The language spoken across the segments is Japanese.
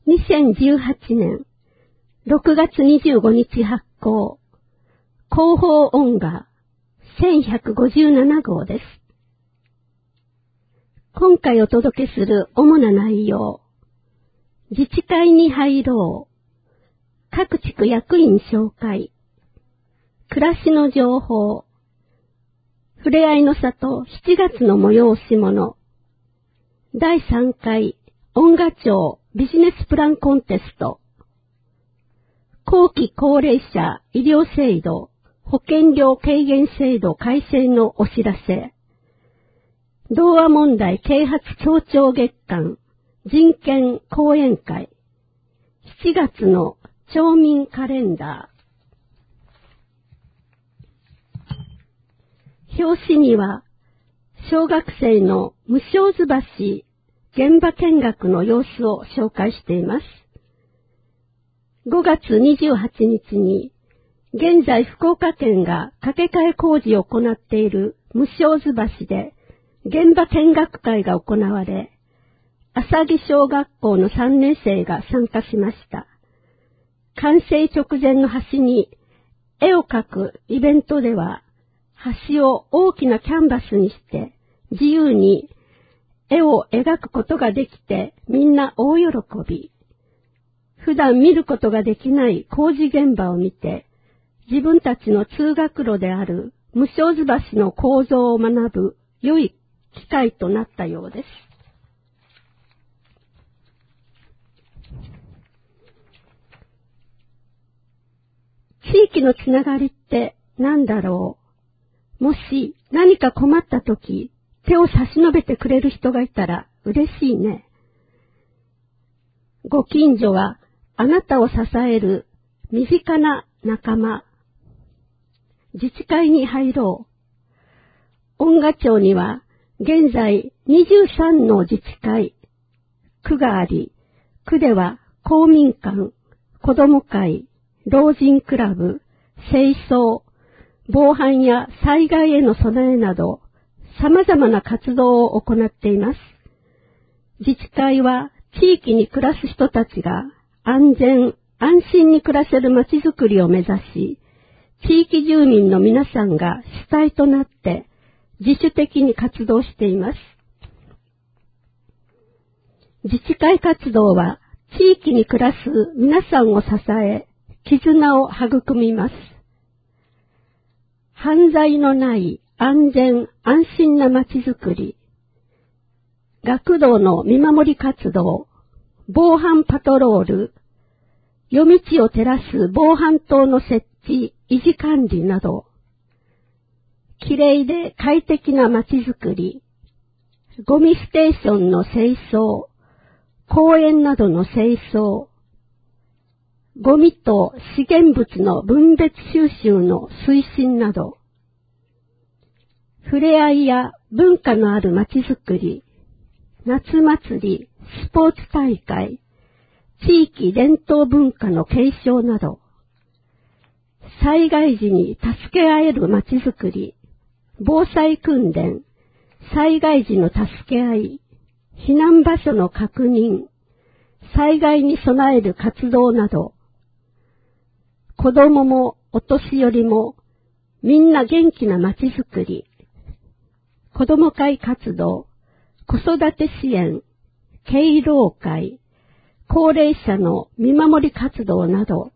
2018年6月25日発行、広報音画1157号です。今回お届けする主な内容、自治会に入ろう、各地区役員紹介、暮らしの情報、ふれあいの里7月の催し物、第3回音画庁ビジネスプランコンテスト、後期高齢者医療制度保険料軽減制度改正のお知らせ、童話問題啓発協調月間人権講演会、7月の町民カレンダー。表紙には小学生の無償ずばし現場見学の様子を紹介しています。5月28日に現在福岡県が架け替え工事を行っている無償ずばしで現場見学会が行われ、浅木小学校の3年生が参加しました。完成直前の橋に絵を描くイベントでは、橋を大きなキャンバスにして自由に絵を描くことができてみんな大喜び。普段見ることができない工事現場を見て、自分たちの通学路である無償ずばしの構造を学ぶ良い機会となったようです。地域のつながりって何だろう。もし何か困ったとき、手を差し伸べてくれる人がいたら嬉しいね。ご近所はあなたを支える身近な仲間。自治会に入ろう。音画庁には現在23の自治会、区があり、区では公民館、子ども会、老人クラブ、清掃、防犯や災害への備えなど、様々な活動を行っています。自治会は地域に暮らす人たちが安全・安心に暮らせるまちづくりを目指し、地域住民の皆さんが主体となって自主的に活動しています。自治会活動は地域に暮らす皆さんを支え、絆を育みます。犯罪のない安全・安心なまちづくり、学童の見守り活動、防犯パトロール、夜道を照らす防犯灯の設置、維持管理など、きれいで快適なまちづくり、ゴミステーションの清掃、公園などの清掃、ゴミと資源物の分別収集の推進など、ふれあいや文化のあるまちづくり、夏祭り、スポーツ大会、地域伝統文化の継承など、災害時に助け合えるまちづくり、防災訓練、災害時の助け合い、避難場所の確認、災害に備える活動など、子供もお年寄りもみんな元気なまちづくり、子ども会活動、子育て支援、敬老会、高齢者の見守り活動など、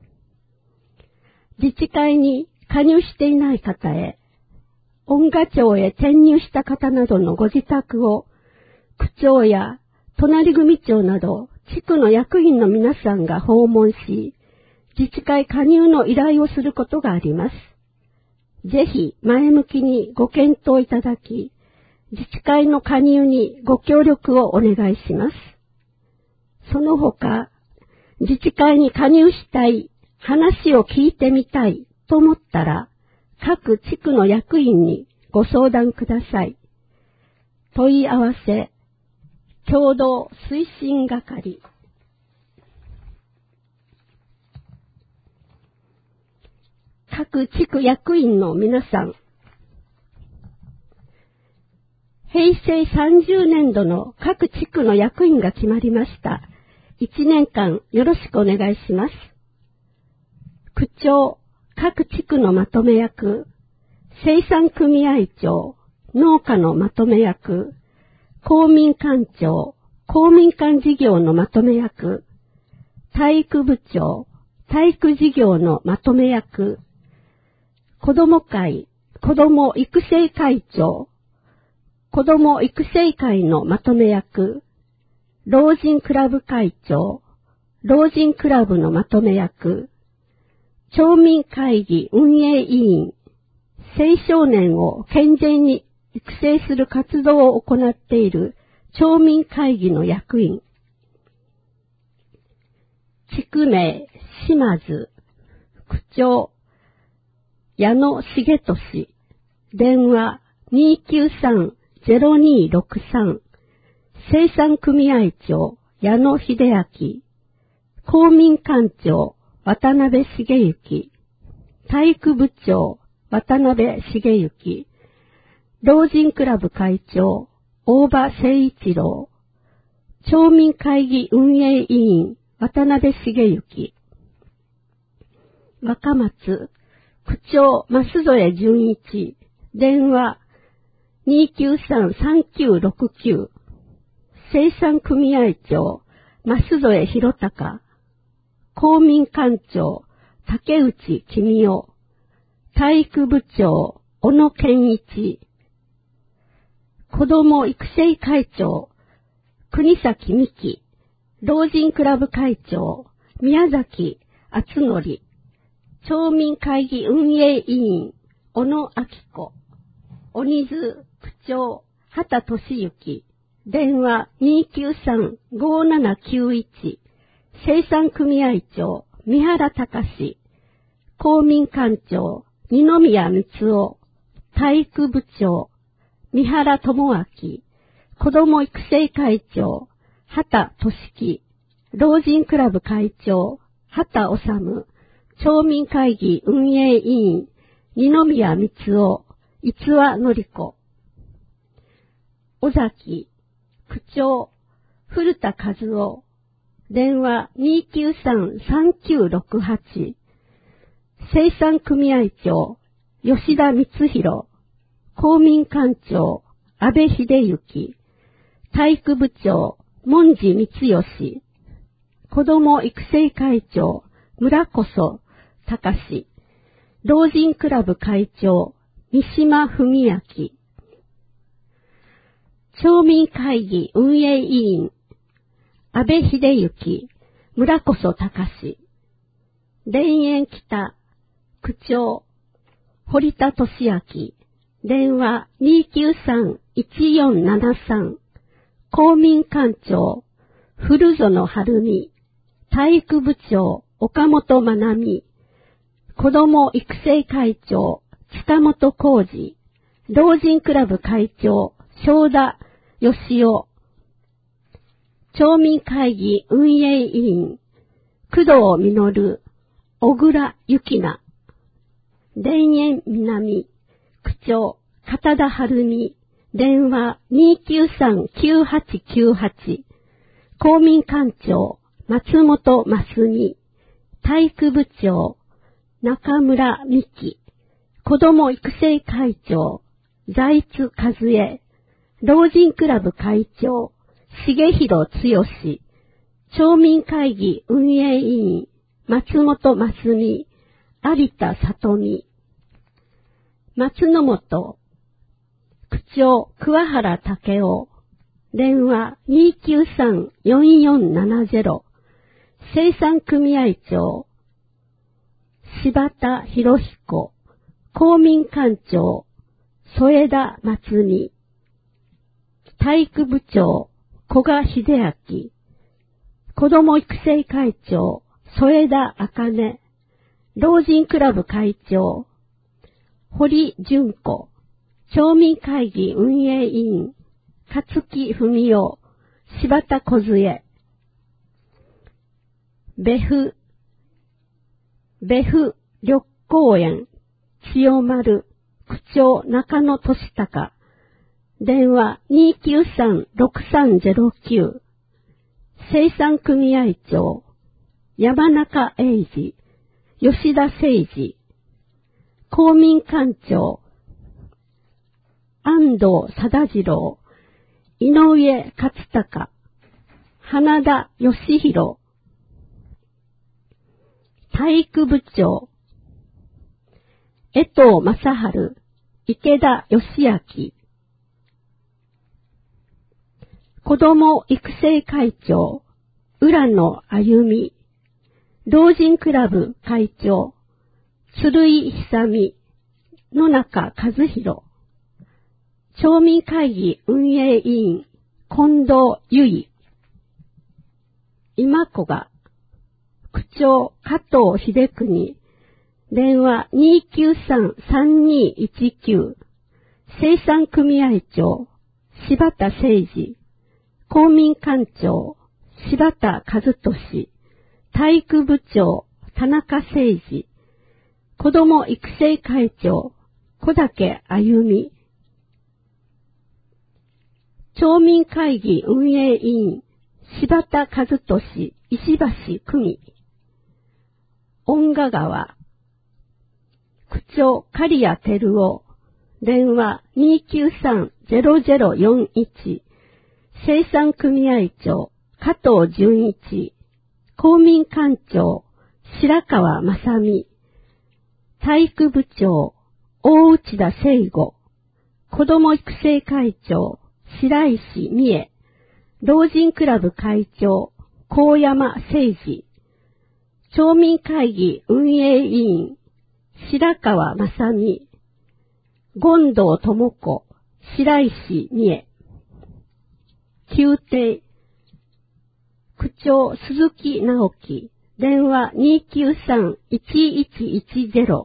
自治会に加入していない方へ、音画庁へ転入した方などのご自宅を、区長や隣組長など地区の役員の皆さんが訪問し、自治会加入の依頼をすることがあります。ぜひ前向きにご検討いただき、自治会の加入にご協力をお願いします。その他、自治会に加入したい、話を聞いてみたいと思ったら、各地区の役員にご相談ください。問い合わせ、共同推進係。各地区役員の皆さん、平成30年度の各地区の役員が決まりました。 1年間よろしくお願いします。区長、各地区のまとめ役、生産組合長、農家のまとめ役、公民館長、公民館事業のまとめ役、体育部長、体育事業のまとめ役、子ども会、子ども育成会長、子ども育成会のまとめ役、老人クラブ会長、老人クラブのまとめ役、町民会議運営委員、青少年を健全に育成する活動を行っている町民会議の役員、地区名、島津、区長、矢野重俊、電話293-0263、生産組合長、矢野秀明、公民館長、渡辺茂之、体育部長、渡辺茂之、老人クラブ会長、大場誠一郎、町民会議運営委員、渡辺茂之、若松、区長、増添淳一、電話293-3969、生産組合長、増添博隆、公民館長、竹内公夫、体育部長、小野健一、子ども育成会長、国崎美希、老人クラブ会長、宮崎敦則、町民会議運営委員、小野明子、鬼津区長、畑俊之、電話293-5791、生産組合長、三原隆、公民館長、二宮光夫、体育部長、三原智明、子ども育成会長、畑俊樹、老人クラブ会長、畑治、町民会議運営委員、二宮光夫、逸話典子、尾崎、区長、古田和夫、電話293-3968、生産組合長、吉田光弘、公民館長、安倍秀幸、体育部長、門司光義、子ども育成会長、村こそ隆、老人クラブ会長、三島文明、町民会議運営委員、安倍秀幸、村こそ隆、田園北、区長、堀田俊明、電話293-1473、公民館長、古園晴美、体育部長、岡本真奈美、子ども育成会長、塚本浩二、老人クラブ会長、正田義夫、町民会議運営委員、工藤実、小倉幸奈、田園南、区長、片田晴美、電話293-9898、公民館長、松本真澄、体育部長、中村美希、子ども育成会長、財津和恵、老人クラブ会長、重弘剛、町民会議運営委員、松本真澄、有田里美、松野本、区長、桑原武雄、電話293-4470、生産組合長、柴田博彦、公民館長、添田松美、体育部長、古賀秀明、子ども育成会長、添田茜、老人クラブ会長、堀純子、町民会議運営委員、勝木文夫、柴田小杖、別府緑公園、千代丸、区長中野俊孝、電話293-6309、 生産組合長、山中英二、吉田誠二、公民館長、安藤貞次郎、井上勝孝、花田義弘、体育部長、江藤正春、池田義明、子ども育成会長、浦野歩美、老人クラブ会長、鶴井久美、野中和弘、町民会議運営委員、近藤由衣、今子が、区長加藤秀邦、電話 293-3219、生産組合長、柴田誠二、公民館長、柴田和俊、体育部長、田中誠二、子ども育成会長、小竹歩美、町民会議運営委員、柴田和俊、石橋久美、恩賀川、区長、刈谷照夫、電話 293-0041、生産組合長、加藤純一、公民館長、白川正美、体育部長、大内田聖吾、子ども育成会長、白石美恵、老人クラブ会長、高山誠二、町民会議運営委員、白川正美、権藤智子、白石美恵、宮廷、区長鈴木直樹、電話 293-1110、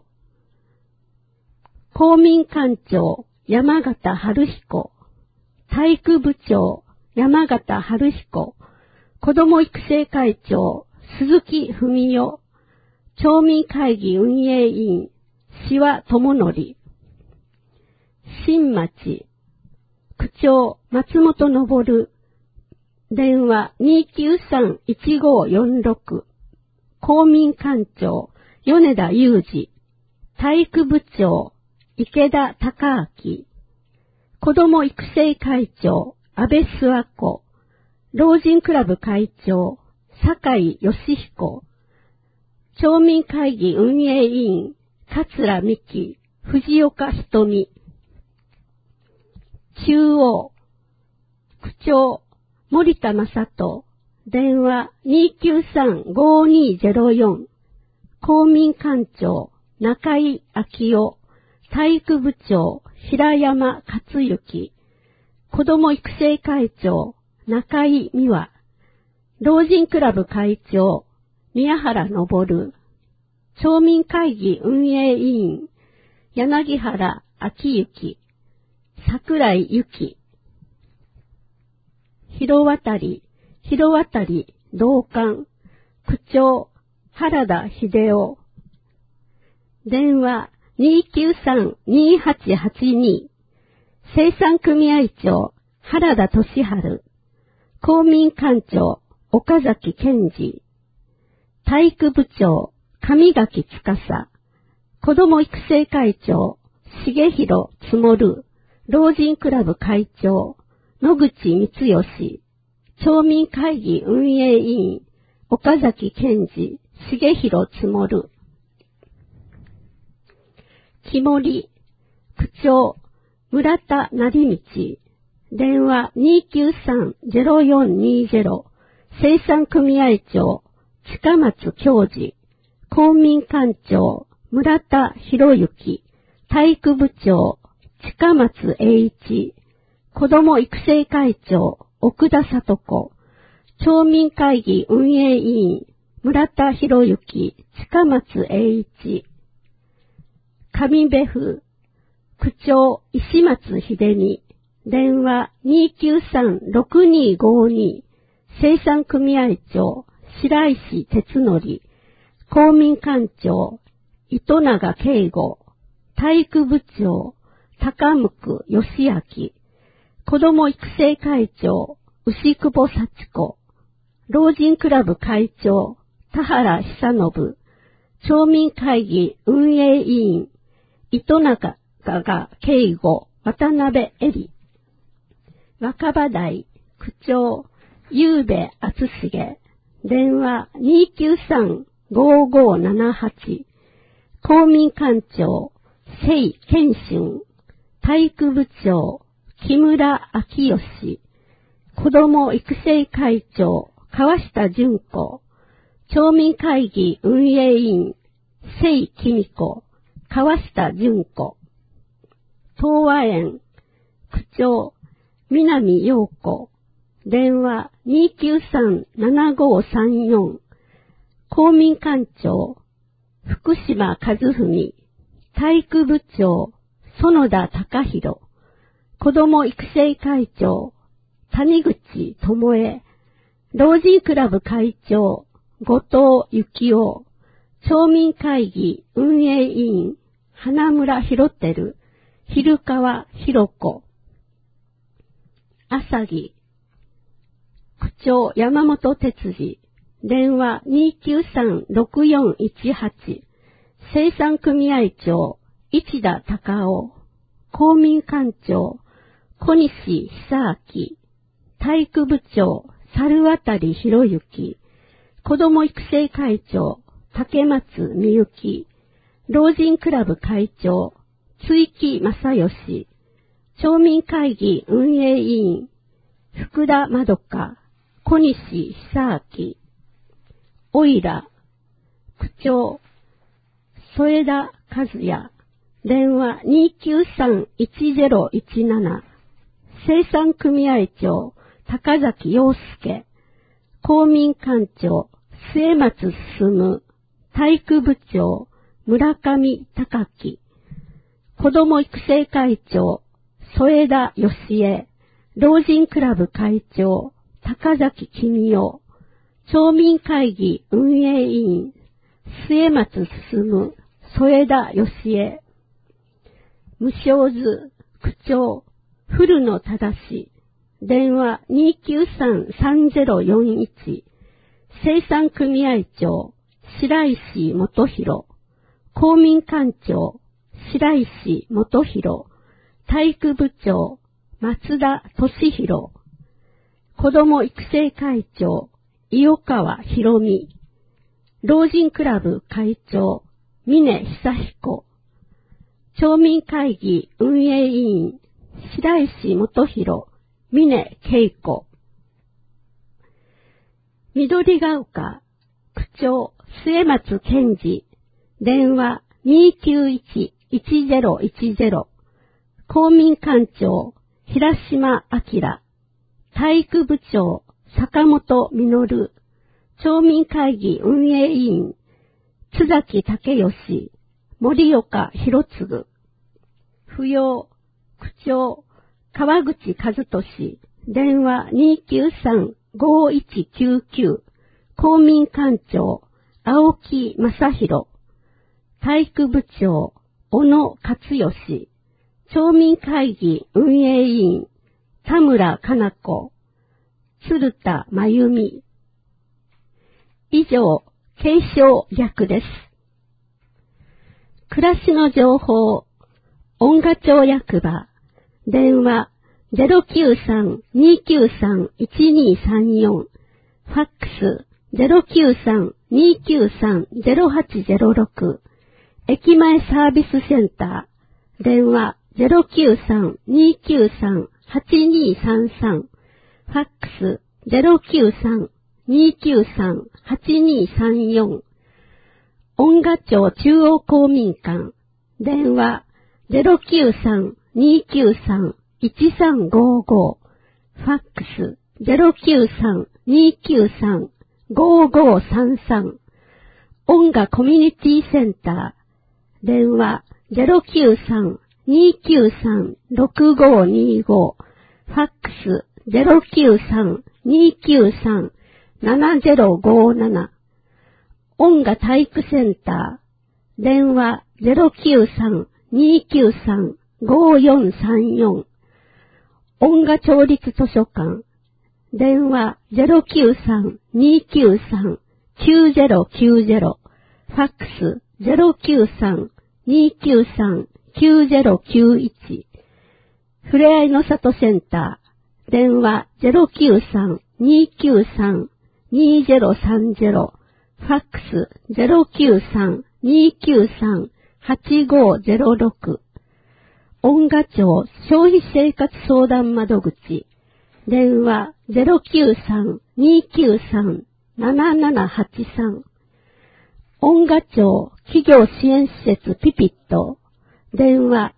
公民館長山形春彦、体育部長山形春彦、子ども育成会長鈴木文代、町民会議運営委員志和智則、新町、区長松本昇、電話 293-1546、公民館長米田裕二、体育部長池田孝明、子ども育成会長安倍諏訪子、老人クラブ会長酒井義彦、町民会議運営委員桂美希、藤岡瞳、中央、区長森田正人、電話 293-5204、公民館長中井昭夫、体育部長平山克之、子ども育成会長中井美和、老人クラブ会長宮原昇、町民会議運営委員柳原昭之、桜井由紀、広渡同館、区長原田秀夫、電話 293-2882、生産組合長原田俊治、公民館長岡崎健二、体育部長上垣司、子ども育成会長重弘積、老人クラブ会長野口光義、町民会議運営委員岡崎健二、重弘積、木森、区長村田成道、電話 293-0420、生産組合長近松教授、公民館長村田博之、体育部長近松栄一、子ども育成会長奥田聡子、町民会議運営委員村田博之、近松栄一、上部府、区長石松秀美、電話 293-6252、生産組合長白石哲則、公民館長糸永圭吾、体育部長高向義明、子ども育成会長牛久保幸子、 老人クラブ会長、田原久信、町民会議運営委員、糸中が敬吾、渡辺恵里、若葉台、区長、ゆうべ厚重、電話293-5578、公民館長、聖健春、体育部長、木村明義、子ども育成会長、川下淳子、町民会議運営委員、聖紀美子、川下淳子、東和園、区長、南陽子、電話293-7534、公民館長、福島和文、体育部長、園田隆弘、子ども育成会長、谷口智恵、老人クラブ会長、後藤幸雄、町民会議運営委員、花村博輝、昼川博子、朝木、区長山本哲司、電話293-6418、生産組合長、市田隆夫、公民館長、小西久明、体育部長、猿渡博之、子ども育成会長、竹松美幸、老人クラブ会長、追木正義、町民会議運営委員、福田まどか、小西久明、おいら、区長、添田和也、電話293-1017、生産組合長、高崎陽介、公民館長、末松進、体育部長、村上隆樹、子ども育成会長、添田義恵、老人クラブ会長、高崎公夫、町民会議運営委員、末松進、添田義恵、無償図、区長、古野正、電話293-3041、生産組合長、白石元弘、公民館長、白石元弘、体育部長、松田俊弘、子ども育成会長、伊予川博美、老人クラブ会長、峰久彦、町民会議運営委員、白石元弘、峰恵子、緑が丘、区長、末松健二、電話291-1010、公民館長、平島明、体育部長、坂本実、町民会議運営委員、津崎武義、森岡博次、扶養、区長、川口和俊、電話293-5199、公民館長、青木正弘、体育部長、小野勝義、町民会議運営委員、田村かな子、鶴田真由美。以上、継承略です。暮らしの情報、恩賀町役場、電話093-293-1234、ファックス093-293-0806、駅前サービスセンター、電話093-293-8233、ファックス093-293-8234、恩賀町中央公民館、電話093-293-1355、ファックス093-293-5533、恩賀コミュニティセンター、電話093-293-6525、ファックス093-293-7057、恩賀体育センター、電話093-293-5434、恩賀町立図書館、 電話093-293-9090、ファックス093-293-9091、ふれあいの里センター、電話093-293-2030、ファックス093-293-8506、恩賀町消費生活相談窓口、電話093-293-7783、恩賀町企業支援施設ピピット、電話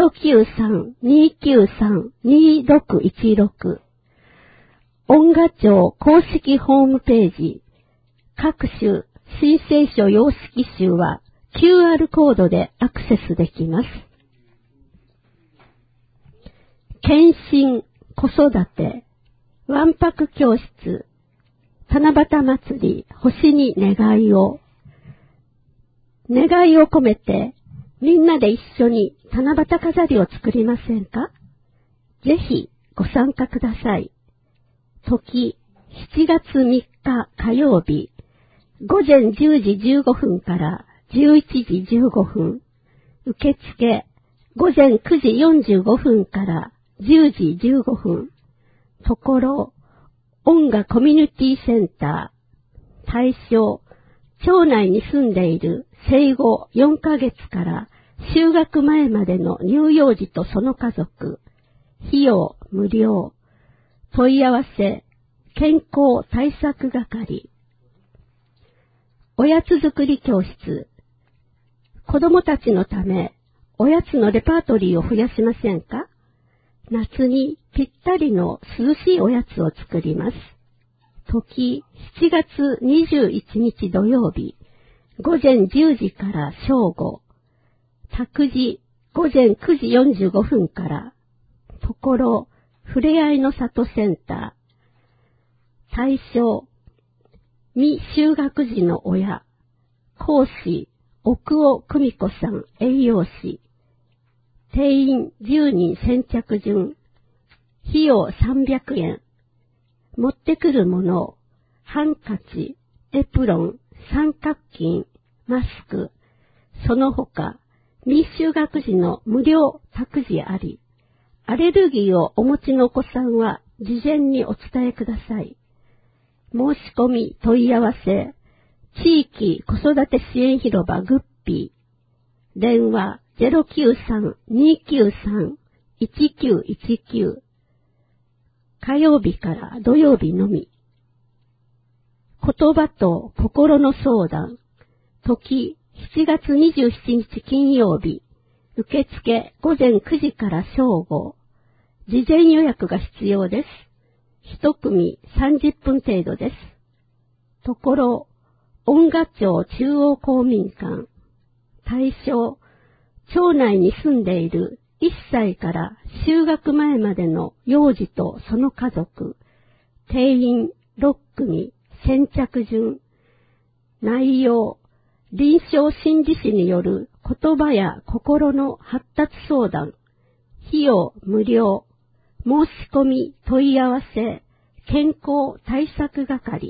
093-293-2616、恩賀町公式ホームページ、各種申請書様式集は QR コードでアクセスできます。検診、子育て、わんぱく教室、七夕祭り、星に願いを。願いを込めて、みんなで一緒に七夕飾りを作りませんか？ぜひご参加ください。時、7月3日火曜日、午前10時15分から11時15分。受付、午前9時45分から10時15分。ところ、恩賀コミュニティセンター。対象、町内に住んでいる生後4ヶ月から就学前までの乳幼児とその家族。費用無料。問い合わせ、健康対策係。おやつ作り教室。子供たちのため、おやつのレパートリーを増やしませんか？夏にぴったりの涼しいおやつを作ります。時、7月21日土曜日、午前10時から正午。託児、午前9時45分から。ところ、ふれあいの里センター。対象、未就学児の親。講師、奥尾久美子さん、栄養士。定員10人先着順。費用300円。持ってくるもの、ハンカチ、エプロン、三角巾、マスク、その他、未就学児の無料託児あり。アレルギーをお持ちのお子さんは事前にお伝えください。申し込み問い合わせ、地域子育て支援広場グッピー。電話093-293-1919。火曜日から土曜日のみ。言葉と心の相談。時、7月27日金曜日。受付午前9時から正午。事前予約が必要です。一組30分程度です。ところ、恩賀町中央公民館。対象、町内に住んでいる1歳から就学前までの幼児とその家族。定員6組、先着順。内容、臨床心理士による言葉や心の発達相談。費用無料。申し込み問い合わせ。健康対策係。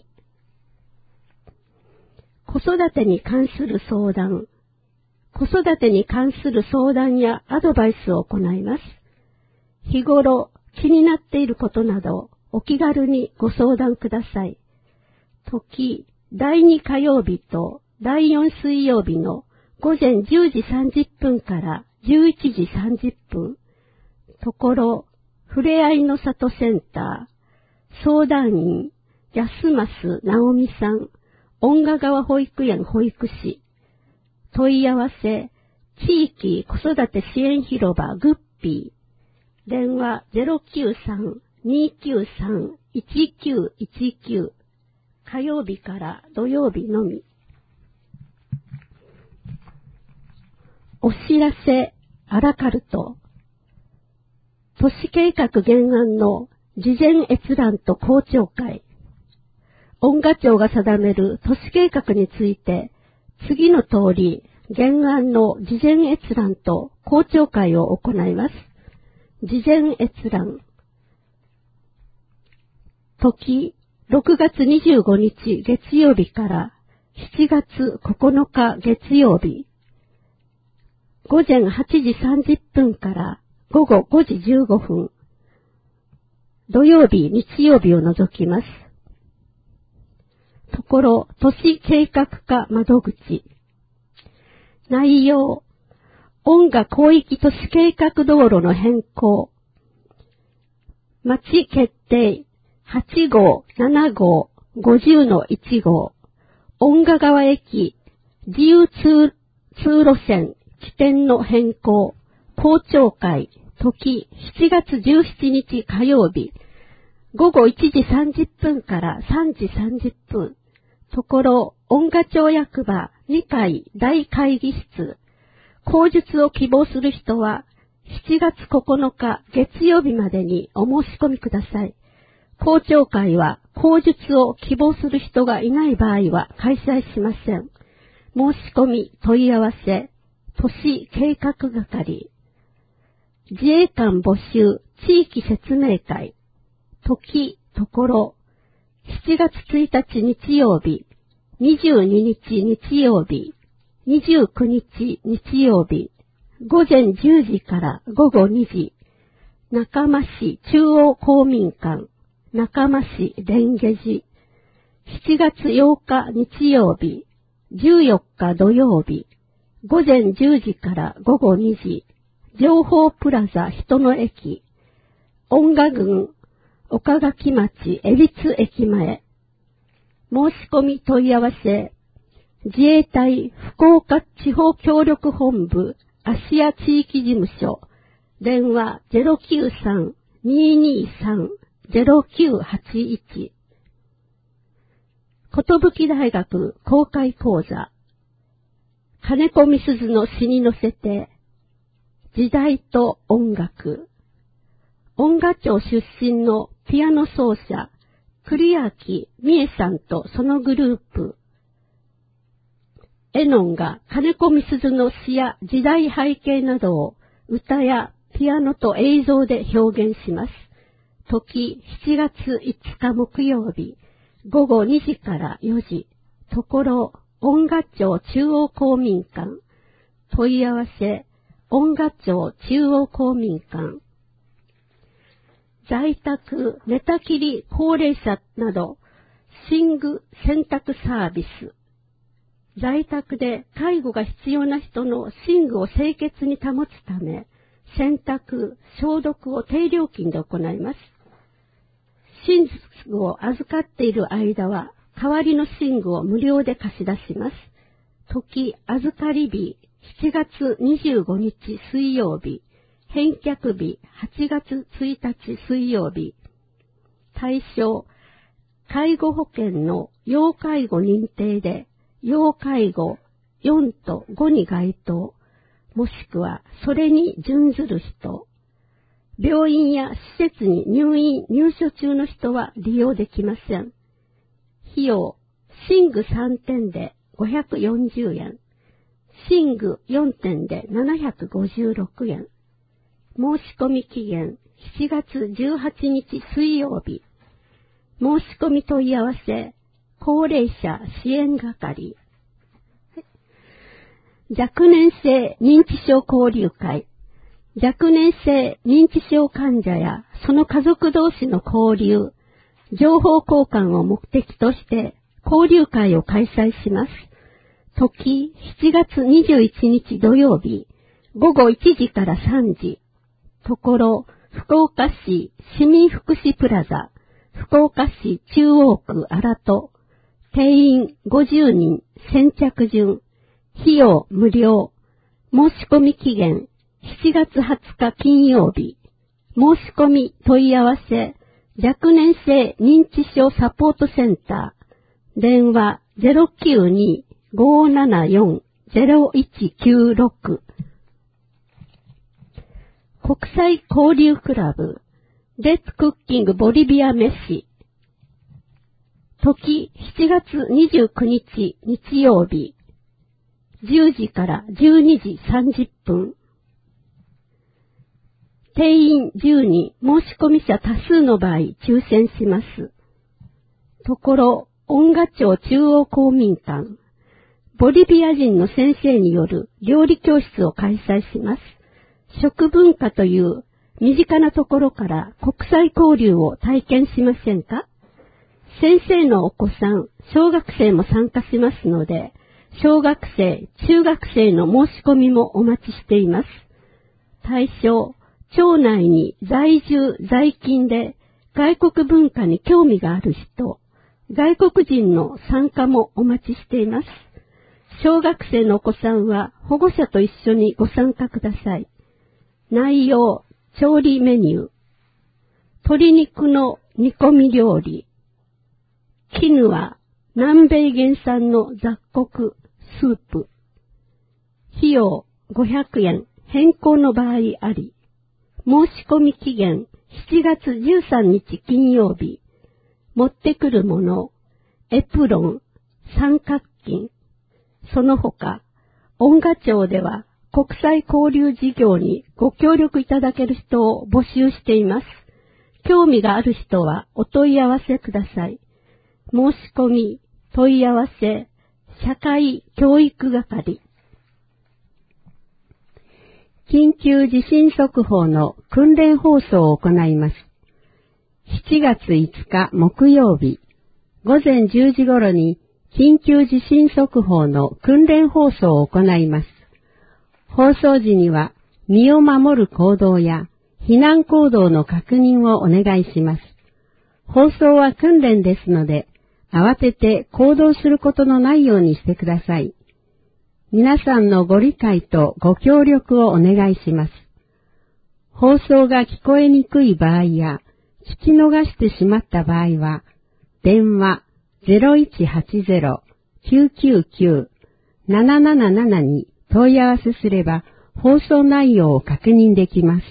子育てに関する相談。子育てに関する相談やアドバイスを行います。日頃気になっていることなどお気軽にご相談ください。時、第2火曜日と第4水曜日の午前10時30分から11時30分。ところ、ふれあいの里センター。相談員、安増直美さん。恩賀川保育園保育士。問い合わせ、地域子育て支援広場グッピー。電話093-293-1919。火曜日から土曜日のみ。お知らせ、アラカルト。都市計画原案の事前閲覧と公聴会。恩賀町が定める都市計画について、次の通り、原案の事前閲覧と公聴会を行います。事前閲覧。 時、6月25日月曜日から7月9日月曜日、午前8時30分から午後5時15分、土曜日、日曜日を除きます。ところ、都市計画課窓口。内容、恩賀広域都市計画道路の変更。町決定8号、7号、50の1号。恩賀川駅自由通路線起点の変更。公聴会。時、7月17日火曜日。午後1時30分から3時30分。ところ、恩賀町役場2階大会議室。口述を希望する人は、7月9日月曜日までにお申し込みください。公聴会は、口述を希望する人がいない場合は開催しません。申し込み、問い合わせ、都市計画係。自衛官募集、地域説明会。時、ところ、7月1日日曜日、22日日曜日、29日日曜日、午前10時から午後2時、中間市中央公民館、中間市蓮華寺、7月8日日曜日、14日土曜日、午前10時から午後2時、情報プラザ人の駅、恩賀郡岡垣町恵比寿駅前、申し込み問い合わせ、自衛隊福岡地方協力本部芦屋地域事務所、電話 093-223-0981。寿大学公開講座、金子みすずの詩に乗せて、時代と音楽。恩賀町出身のピアノ奏者、栗秋美恵さんとそのグループ、エノンが金子みすずの詩や時代背景などを歌やピアノと映像で表現します。時7月5日木曜日、午後2時から4時、ところ、恩賀町中央公民館、問い合わせ、恩賀町中央公民館。在宅、寝たきり高齢者など、寝具洗濯サービス。在宅で介護が必要な人の寝具を清潔に保つため、洗濯、消毒を低料金で行います。寝具を預かっている間は、代わりの寝具を無料で貸し出します。時、預かり日、7月25日水曜日。返却日、8月1日水曜日。対象、介護保険の要介護認定で、要介護4と5に該当、もしくはそれに準ずる人。病院や施設に入所中の人は利用できません。費用、寝具3点で540円。寝具4点で756円。申し込み期限7月18日水曜日。申し込み問い合わせ、高齢者支援係。若年性認知症交流会。若年性認知症患者やその家族同士の交流、情報交換を目的として交流会を開催します。時、7月21日土曜日、午後1時から3時。ところ、福岡市市民福祉プラザ、福岡市中央区荒戸、定員50人、先着順、費用無料、申し込み期限7月20日金曜日、申し込み問い合わせ、若年性認知症サポートセンター、電話 092-574-0196。国際交流クラブ、レッツクッキングボリビア飯。時、7月29日日曜日、10時から12時30分。定員10人、申し込み者多数の場合抽選します。 ところ、恩賀町中央公民館、ボリビア人の先生による料理教室を開催します。食文化という身近なところから国際交流を体験しませんか？先生のお子さん、小学生も参加しますので、小学生、中学生の申し込みもお待ちしています。対象、町内に在住、在勤で外国文化に興味がある人、外国人の参加もお待ちしています。小学生のお子さんは保護者と一緒にご参加ください。内容、調理メニュー、鶏肉の煮込み料理、絹は南米原産の雑穀、スープ。費用500円、変更の場合あり。申し込み期限7月13日金曜日。持ってくるもの、エプロン、三角巾。その他、恩賀町では国際交流事業にご協力いただける人を募集しています。興味がある人はお問い合わせください。申し込み、問い合わせ、社会教育係。緊急地震速報の訓練放送を行います。7月5日木曜日、午前10時頃に緊急地震速報の訓練放送を行います。放送時には身を守る行動や避難行動の確認をお願いします。放送は訓練ですので、慌てて行動することのないようにしてください。皆さんのご理解とご協力をお願いします。放送が聞こえにくい場合や、聞き逃してしまった場合は、電話 0180-999-777 に問い合わせすれば、放送内容を確認できます。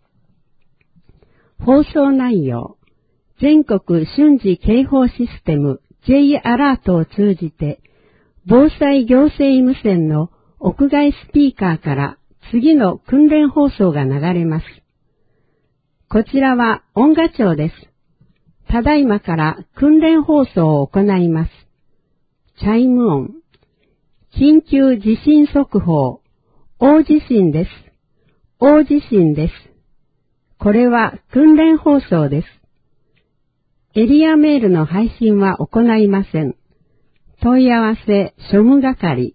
放送内容、全国瞬時警報システム J アラートを通じて、防災行政無線の屋外スピーカーから次の訓練放送が流れます。こちらは恩賀町です。ただいまから訓練放送を行います。チャイム音。緊急地震速報。大地震です。大地震です。これは訓練放送です。エリアメールの配信は行いません。問い合わせ、庶務係。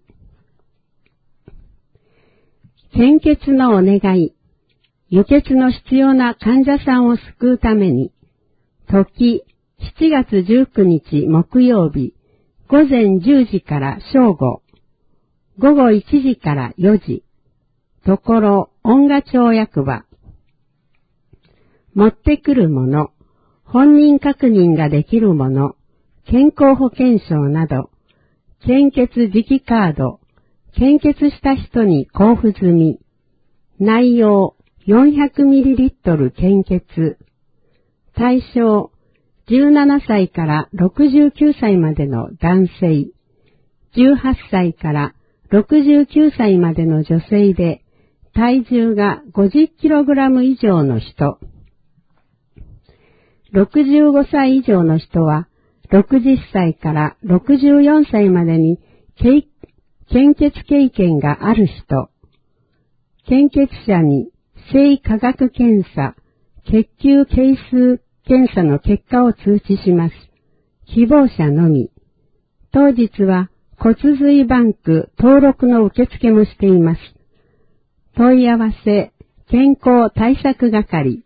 献血のお願い。輸血の必要な患者さんを救うために、時、7月19日木曜日、午前10時から正午、午後1時から4時、ところ、恩賀町役場。持ってくるもの、本人確認ができるもの、健康保険証など、献血磁気カード、献血した人に交付済み、内容 400ml 献血、対象17歳から69歳までの男性、18歳から69歳までの女性で、体重が 50kg 以上の人、65歳以上の人は、60歳から64歳までに献血経験がある人、献血者に性化学検査、血球係数検査の結果を通知します。希望者のみ。当日は骨髄バンク登録の受付もしています。問い合わせ、健康対策係。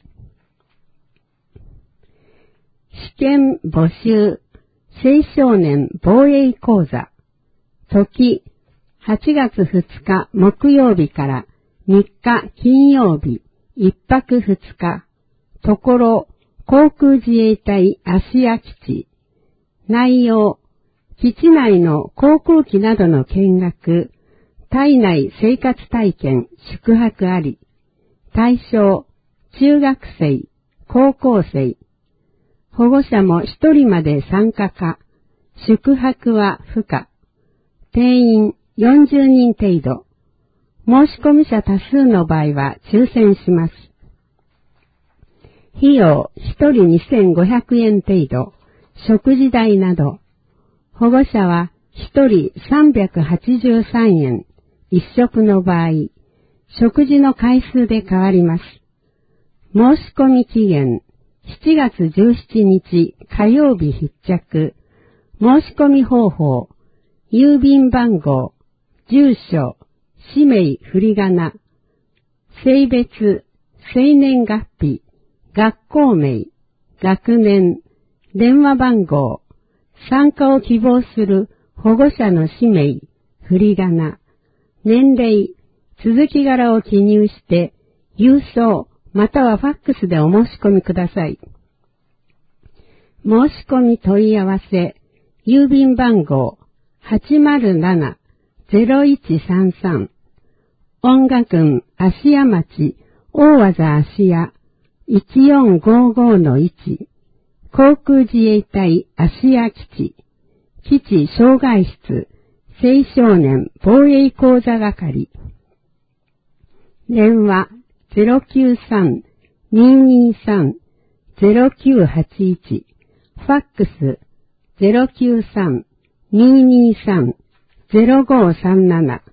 試験募集、青少年防衛講座。時、8月2日木曜日から3日金曜日、1泊2日。ところ、航空自衛隊芦屋基地。内容、基地内の航空機などの見学、体内生活体験、宿泊あり。対象、中学生、高校生。保護者も1人まで参加か、宿泊は不可。定員40人程度。申し込み者多数の場合は抽選します。費用1人2500円程度。 食事代など、保護者は1人383円、1食の場合、食事の回数で変わります。申し込み期限、7月17日火曜日必着。申し込み方法、郵便番号、住所、氏名振り仮名、性別、生年月日、学校名、学年、電話番号、参加を希望する保護者の氏名、振り仮名、年齢、続き柄を記入して、郵送またはファックスでお申し込みください。申し込み問い合わせ、郵便番号 807-0133 音楽郡芦屋町大和田芦屋 1455-1 航空自衛隊芦屋基地基地障害室青少年防衛講座係電話 093-223-0981 ファックス 093-223-0537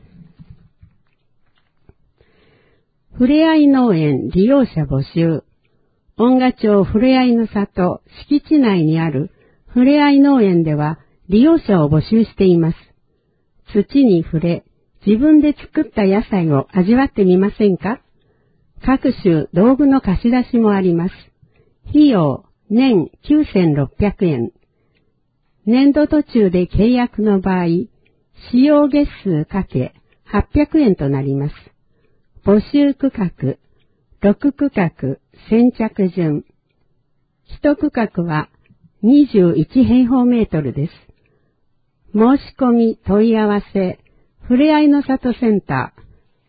ふれあい農園利用者募集。恩賀町ふれあいの里敷地内にあるふれあい農園では利用者を募集しています。土に触れ、自分で作った野菜を味わってみませんか？各種道具の貸し出しもあります。費用年9600円。年度途中で契約の場合、使用月数かけ800円となります。募集区画、6区画、先着順。1区画は21平方メートルです。申し込み問い合わせ、ふれあいの里センター。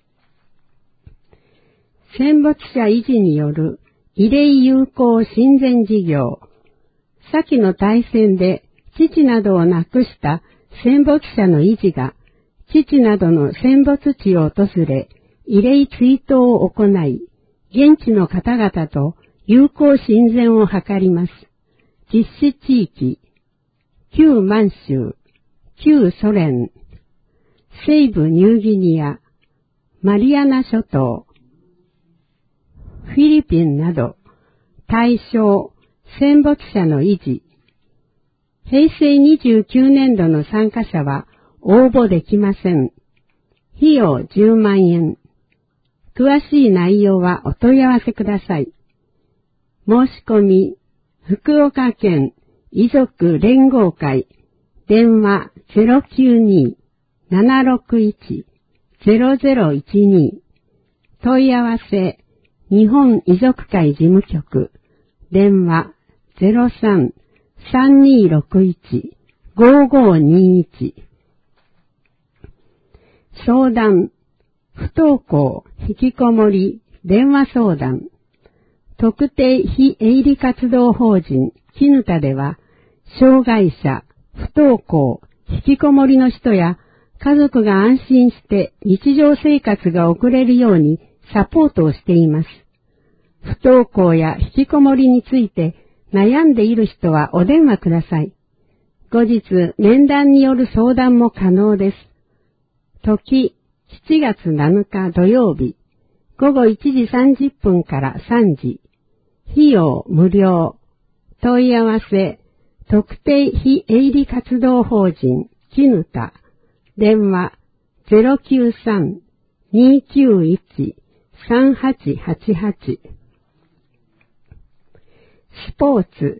戦没者維持による慰霊友好親善事業。先の大戦で父などを亡くした戦没者の維持が、父などの戦没地を訪れ、慰霊追悼を行い、現地の方々と友好親善を図ります。実施地域、旧満州、旧ソ連、西部ニューギニア、マリアナ諸島、フィリピンなど、対象、戦没者の維持。平成29年度の参加者は応募できません。費用10万円。詳しい内容はお問い合わせください。申し込み、福岡県遺族連合会、電話 092-761-0012 問い合わせ、日本遺族会事務局、電話 03-3261-5521 相談、不登校、引きこもり、電話相談。特定非営利活動法人、キヌタでは、障害者、不登校、引きこもりの人や、家族が安心して日常生活が送れるようにサポートをしています。不登校や引きこもりについて悩んでいる人はお電話ください。後日、面談による相談も可能です。時、7月7日土曜日、午後1時30分から3時。費用無料。問い合わせ、特定非営利活動法人、キヌタ。電話、093-291-3888。スポーツ。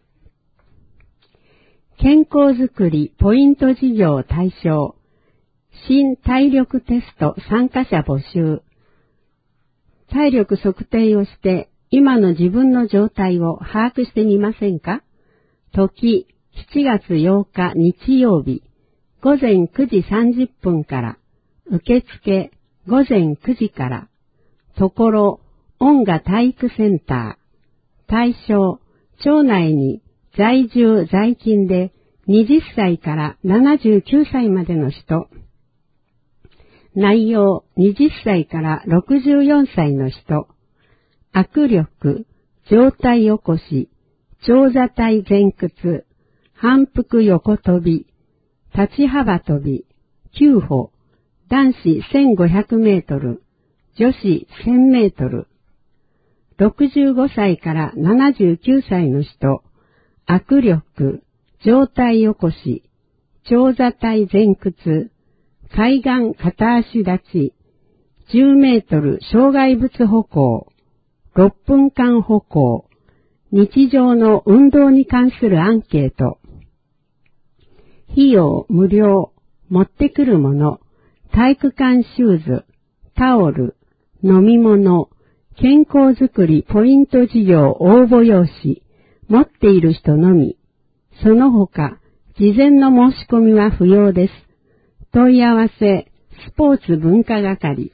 健康づくりポイント事業対象。新体力テスト参加者募集。体力測定をして今の自分の状態を把握してみませんか？時、7月8日日曜日、午前9時30分から、受付午前9時から、ところ、音楽体育センター。対象、町内に在住在勤で20歳から79歳までの人。内容20歳から64歳の人。握力、上体起こし、 長座体前屈、反復横跳び、立ち幅跳び、9歩、男子1500メートル、女子1000メートル。65歳から79歳の人、握力、上体起こし、長座体前屈、海岸片足立ち、10メートル障害物歩行、6分間歩行、日常の運動に関するアンケート。費用無料、持ってくるもの、体育館シューズ、タオル、飲み物、健康づくりポイント事業応募用紙、持っている人のみ。その他、事前の申し込みは不要です。問い合わせ、スポーツ文化係。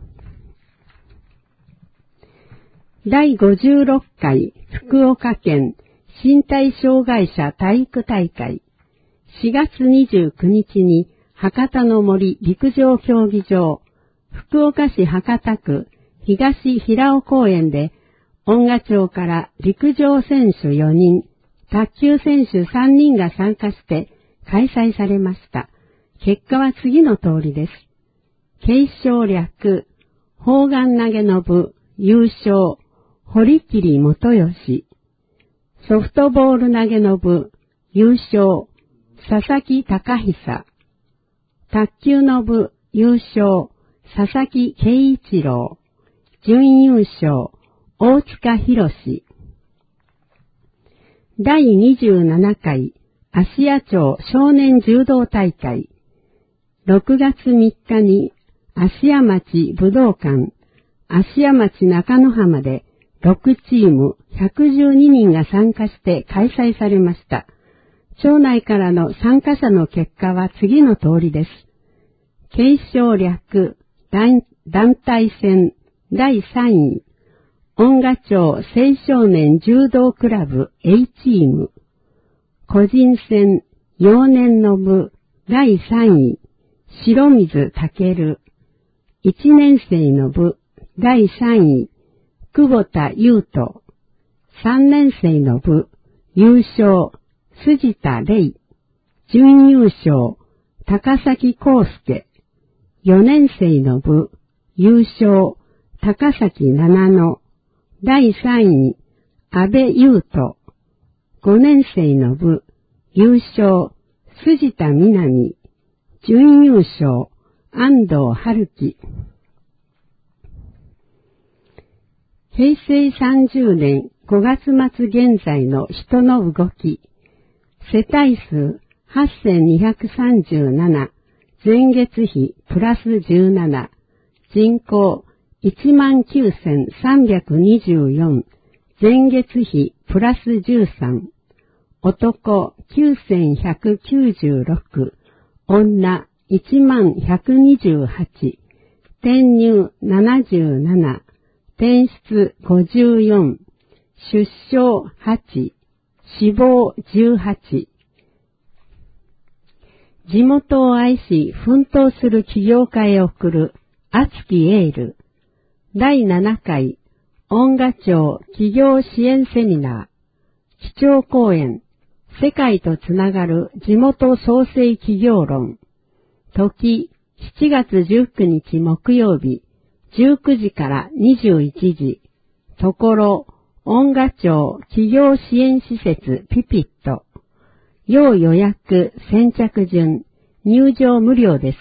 第56回福岡県身体障害者体育大会。4月29日に博多の森陸上競技場、福岡市博多区東平尾公園で、恩賀町から陸上選手4人、卓球選手3人が参加して開催されました。結果は次の通りです。継承略、砲丸投げの部、優勝、堀切元義。ソフトボール投げの部、優勝、佐々木隆久。卓球の部、優勝、佐々木圭一郎。準優勝、大塚博士。第27回芦屋町少年柔道大会。6月3日に芦屋町武道館、芦屋町中野浜で6チーム112人が参加して開催されました。町内からの参加者の結果は次の通りです。継承略団体戦第3位、恩賀町青少年柔道クラブ A チーム。個人戦幼年の部第3位、白水健。1年生の部第3位、久保田優斗。3年生の部優勝、辻田玲。準優勝、高崎康介。4年生の部優勝、高崎七野。第3位、安倍優斗。5年生の部優勝、辻田みなみ。準優勝、安藤春樹。平成30年5月末現在の人の動き。世帯数8237、前月比プラス17、人口19,324、前月比プラス13、男9,196、女10,128、転入77、転出54、出生8、死亡18。地元を愛し奮闘する起業家へ送る熱きエール。第7回恩賀町起業支援セミナー。基調講演。世界とつながる地元創生企業論。時7月19日木曜日19時から21時。ところ恩賀町起業支援施設ピピット。要予約先着順。入場無料です。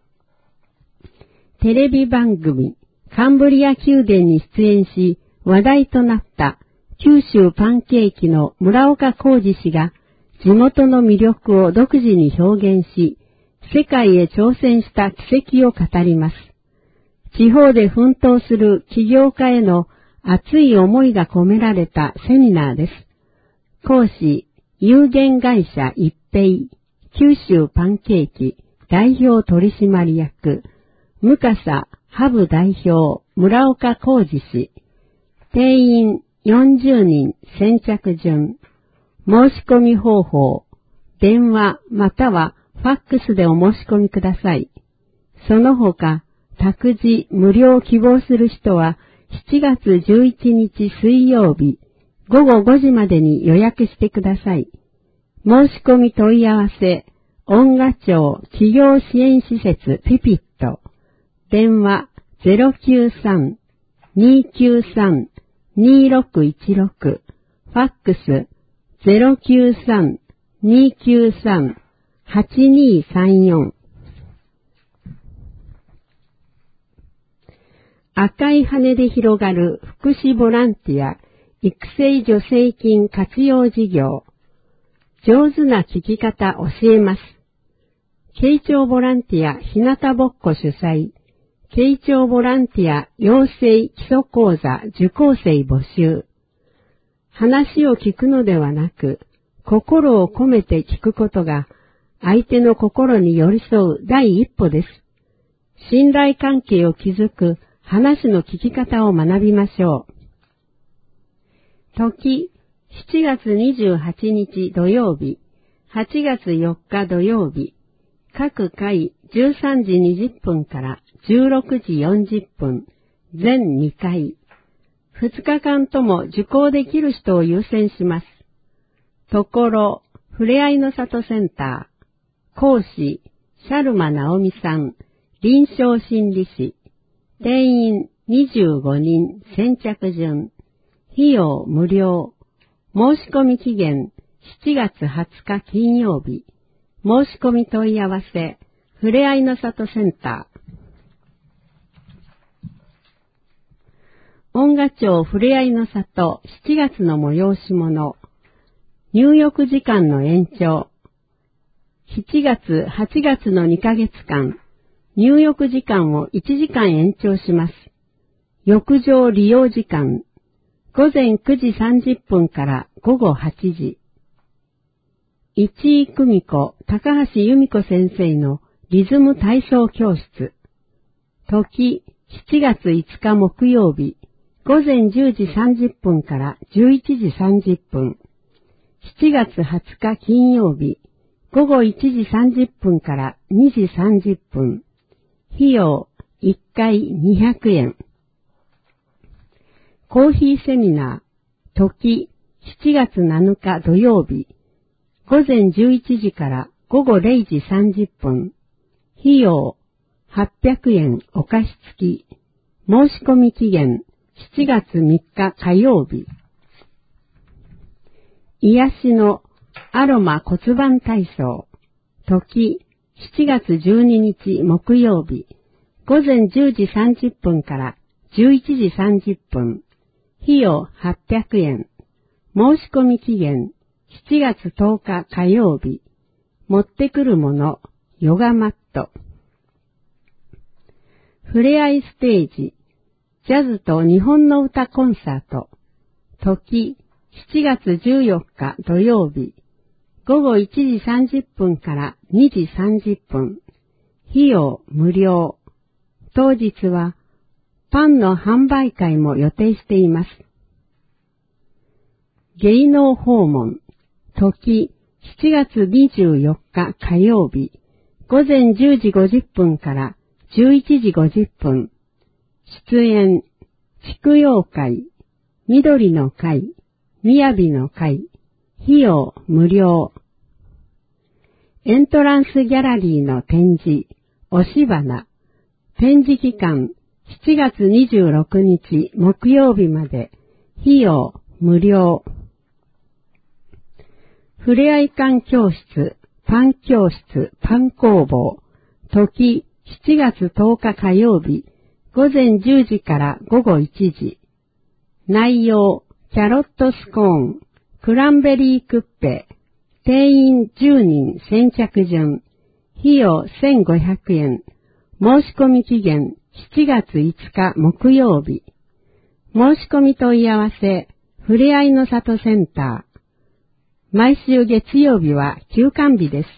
テレビ番組カンブリア宮殿に出演し話題となった九州パンケーキの村岡浩二氏が地元の魅力を独自に表現し世界へ挑戦した奇跡を語ります。地方で奮闘する起業家への熱い思いが込められたセミナーです。講師、有限会社一平、九州パンケーキ代表取締役、向笠ハブ代表、村岡浩二氏。定員40人先着順。申し込み方法、電話またはファックスでお申し込みください。その他、託児無料希望する人は7月11日水曜日午後5時までに予約してください。申し込み問い合わせ、恩賀町企業支援施設ピピット。電話093-293-2616。ファックス093-293-8234。赤い羽で広がる福祉ボランティア育成助成金活用事業。上手な聞き方教えます。慶長ボランティア日向ぼっこ主催。慶長ボランティア養成基礎講座受講生募集。話を聞くのではなく、心を込めて聞くことが相手の心に寄り添う第一歩です。信頼関係を築く話の聞き方を学びましょう。時、7月28日土曜日、8月4日土曜日、各回13時20分から16時40分、全2回。2日間とも受講できる人を優先します。ところ、ふれあいの里センター、講師、シャルマナオミさん、臨床心理士、定員25人先着順、費用無料、申し込み期限7月20日金曜日、申し込み問い合わせ、ふれあいの里センター。恩賀町ふれあいの里7月の催し物。入浴時間の延長。7月、8月の2ヶ月間、入浴時間を1時間延長します。浴場利用時間。午前9時30分から午後8時。市井久美子、高橋由美子先生のリズム体操教室。時、7月5日木曜日。午前10時30分から11時30分。7月20日金曜日。午後1時30分から2時30分。費用1回200円。コーヒーセミナー。時、7月7日土曜日。午前11時から午後0時30分。費用800円お貸し付き。申し込み期限7月3日火曜日。癒しのアロマ骨盤体操。時、7月12日木曜日。午前10時30分から11時30分。費用800円。申し込み期限7月10日火曜日。持ってくるもの、ヨガマット。ふれあいステージ。ジャズと日本の歌コンサート。時、7月14日土曜日。午後1時30分から2時30分。費用無料。当日はパンの販売会も予定しています。芸能訪問。時、7月24日火曜日。午前10時50分から11時50分。出演、畜養会、緑の会、みやびの会、費用無料。エントランスギャラリーの展示、押し花。展示期間、7月26日木曜日まで、費用無料。ふれあい館教室、パン教室、パン工房。時、7月10日火曜日。午前10時から午後1時。内容、キャロットスコーン、クランベリークッペ。定員10人先着順。費用1500円。申し込み期限7月5日木曜日。申し込み問い合わせ、ふれあいの里センター。毎週月曜日は休館日です。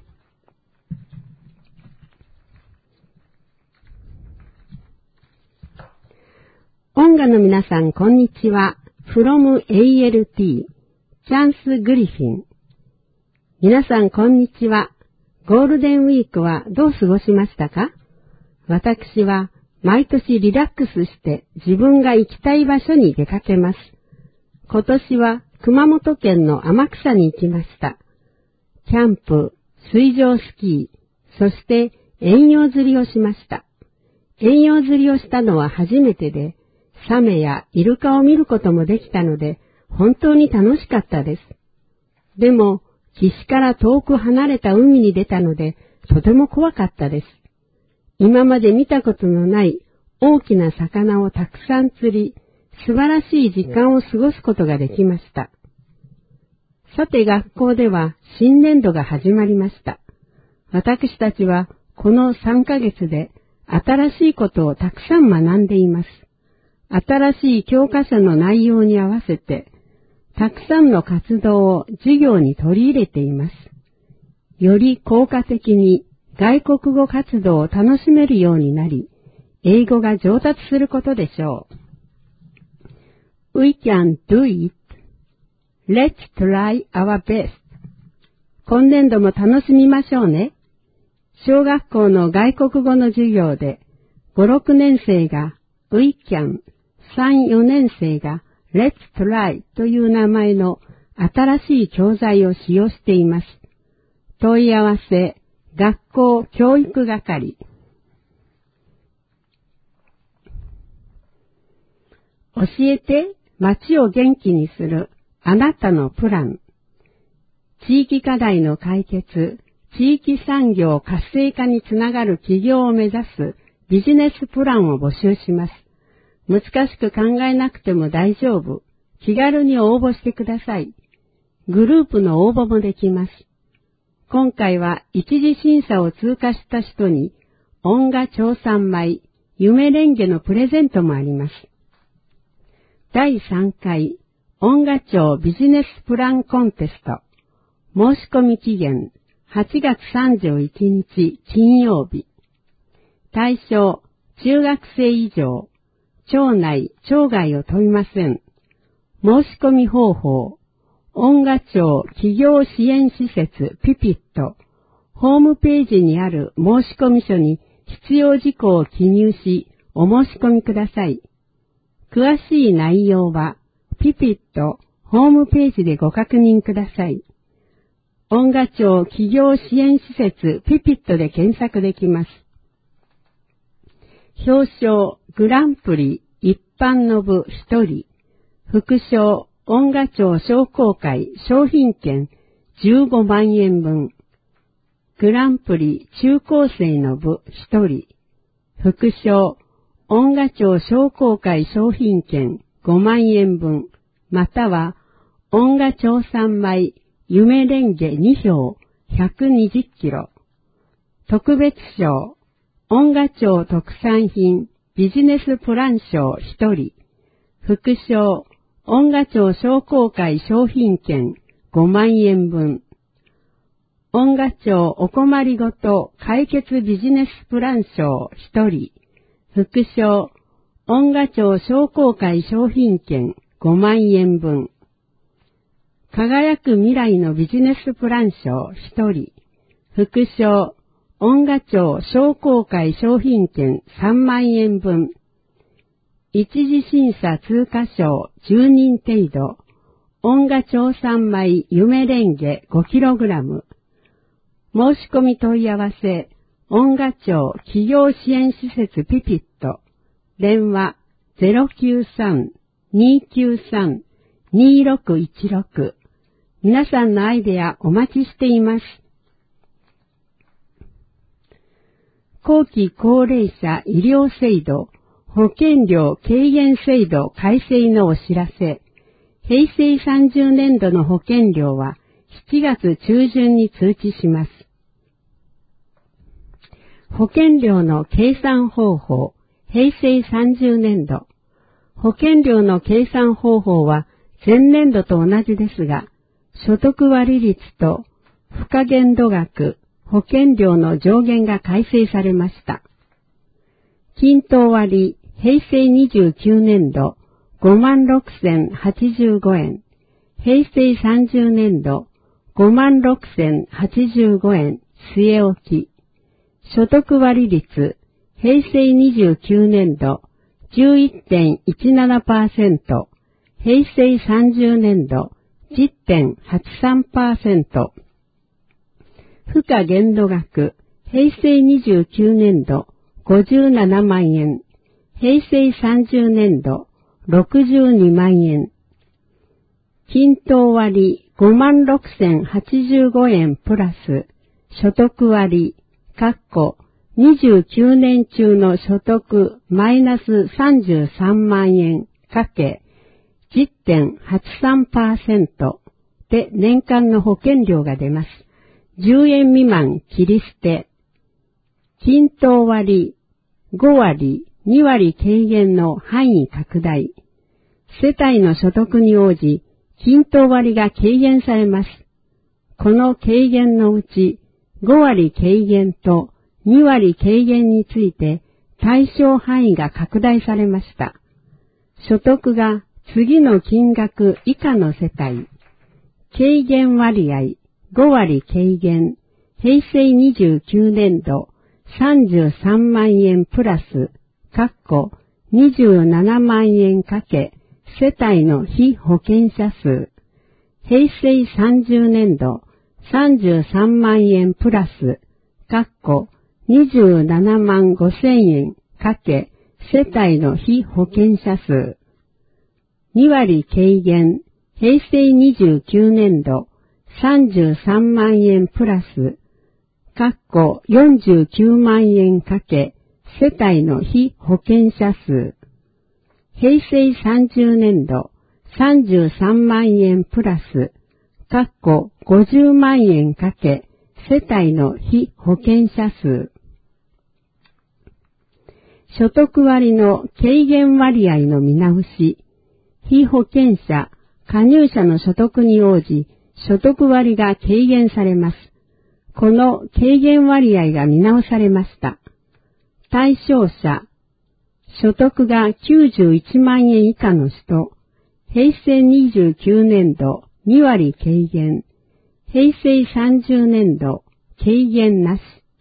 音楽の皆さん、こんにちは。from ALT、チャンス・グリフィン。皆さん、こんにちは。ゴールデンウィークはどう過ごしましたか？私は毎年リラックスして自分が行きたい場所に出かけます。 今年は熊本県の天草に行きました。キャンプ、水上スキー、そして遠洋釣りをしました。遠洋釣りをしたのは初めてで、サメやイルカを見ることもできたので、本当に楽しかったです。でも、岸から遠く離れた海に出たので、とても怖かったです。今まで見たことのない大きな魚をたくさん釣り、素晴らしい時間を過ごすことができました。さて学校では新年度が始まりました。私たちはこの3ヶ月で新しいことをたくさん学んでいます。新しい教科書の内容に合わせて、たくさんの活動を授業に取り入れています。より効果的に外国語活動を楽しめるようになり、英語が上達することでしょう。We can do it.Let's try our best. 今年度も楽しみましょうね。小学校の外国語の授業で、5、6年生が We can、3、4年生が Let's try という名前の新しい教材を使用しています。問い合わせ、学校教育係。教えて、町を元気にする。あなたのプラン。地域課題の解決、地域産業活性化につながる企業を目指すビジネスプランを募集します。難しく考えなくても大丈夫。気軽に応募してください。グループの応募もできます。今回は一次審査を通過した人に、音画調産米、夢レンゲのプレゼントもあります。第3回、音画庁ビジネスプランコンテスト。申し込み期限8月31日金曜日。対象中学生以上。町内、町外を問いません。申し込み方法。音画庁企業支援施設ピピット。ホームページにある申し込み書に必要事項を記入し、お申し込みください。詳しい内容は、ピピットホームページでご確認ください。音画庁企業支援施設ピピットで検索できます。表彰グランプリ一般の部1人、副賞音画庁商工会商品券15万円分、グランプリ中高生の部1人、副賞音画庁商工会商品券5万円分、または音画調産米夢レンゲ2票120キロ、特別賞音画庁特産品ビジネスプラン賞1人、副賞音画庁商工会商品券5万円分、音画庁お困りごと解決ビジネスプラン賞1人、副賞音画庁商工会商品券5万円分、輝く未来のビジネスプラン賞1人、副賞音画庁商工会商品券3万円分、一次審査通過賞10人程度、音画調産米夢レンゲ 5kg、申し込み問い合わせ、音画庁企業支援施設ピピット、電話 093-293-2616。皆さんのアイデアお待ちしています。後期高齢者医療制度保険料軽減制度改正のお知らせ。平成30年度の保険料は7月中旬に通知します。保険料の計算方法。平成30年度。保険料の計算方法は前年度と同じですが、所得割率と付加限度額、保険料の上限が改正されました。均等割、平成29年度、56,085円。平成30年度、56,085円、据え置き。所得割率、平成29年度、11.17%。 平成30年度 10.83%。付加限度額、平成29年度57万円。平成30年度62万円。均等割56,085円プラス、所得割、29年中の所得マイナス33万円かけ 10.83% で年間の保険料が出ます。10円未満切り捨て。均等割、5割、2割軽減の範囲拡大。世帯の所得に応じ、均等割が軽減されます。この軽減のうち、5割軽減と2割軽減について対象範囲が拡大されました。所得が次の金額以下の世帯。軽減割合5割軽減。平成29年度33万円プラス、27万円かけ世帯の被保険者数。平成30年度33万円プラス、27万5千円かけ世帯の被保険者数。2割軽減。平成29年度33万円プラス、49万円かけ世帯の被保険者数。平成30年度33万円プラス、50万円かけ世帯の被保険者数。所得割の軽減割合の見直し。被保険者、加入者の所得に応じ、所得割が軽減されます。この軽減割合が見直されました。対象者、所得が91万円以下の人、平成29年度2割軽減、平成30年度軽減なし。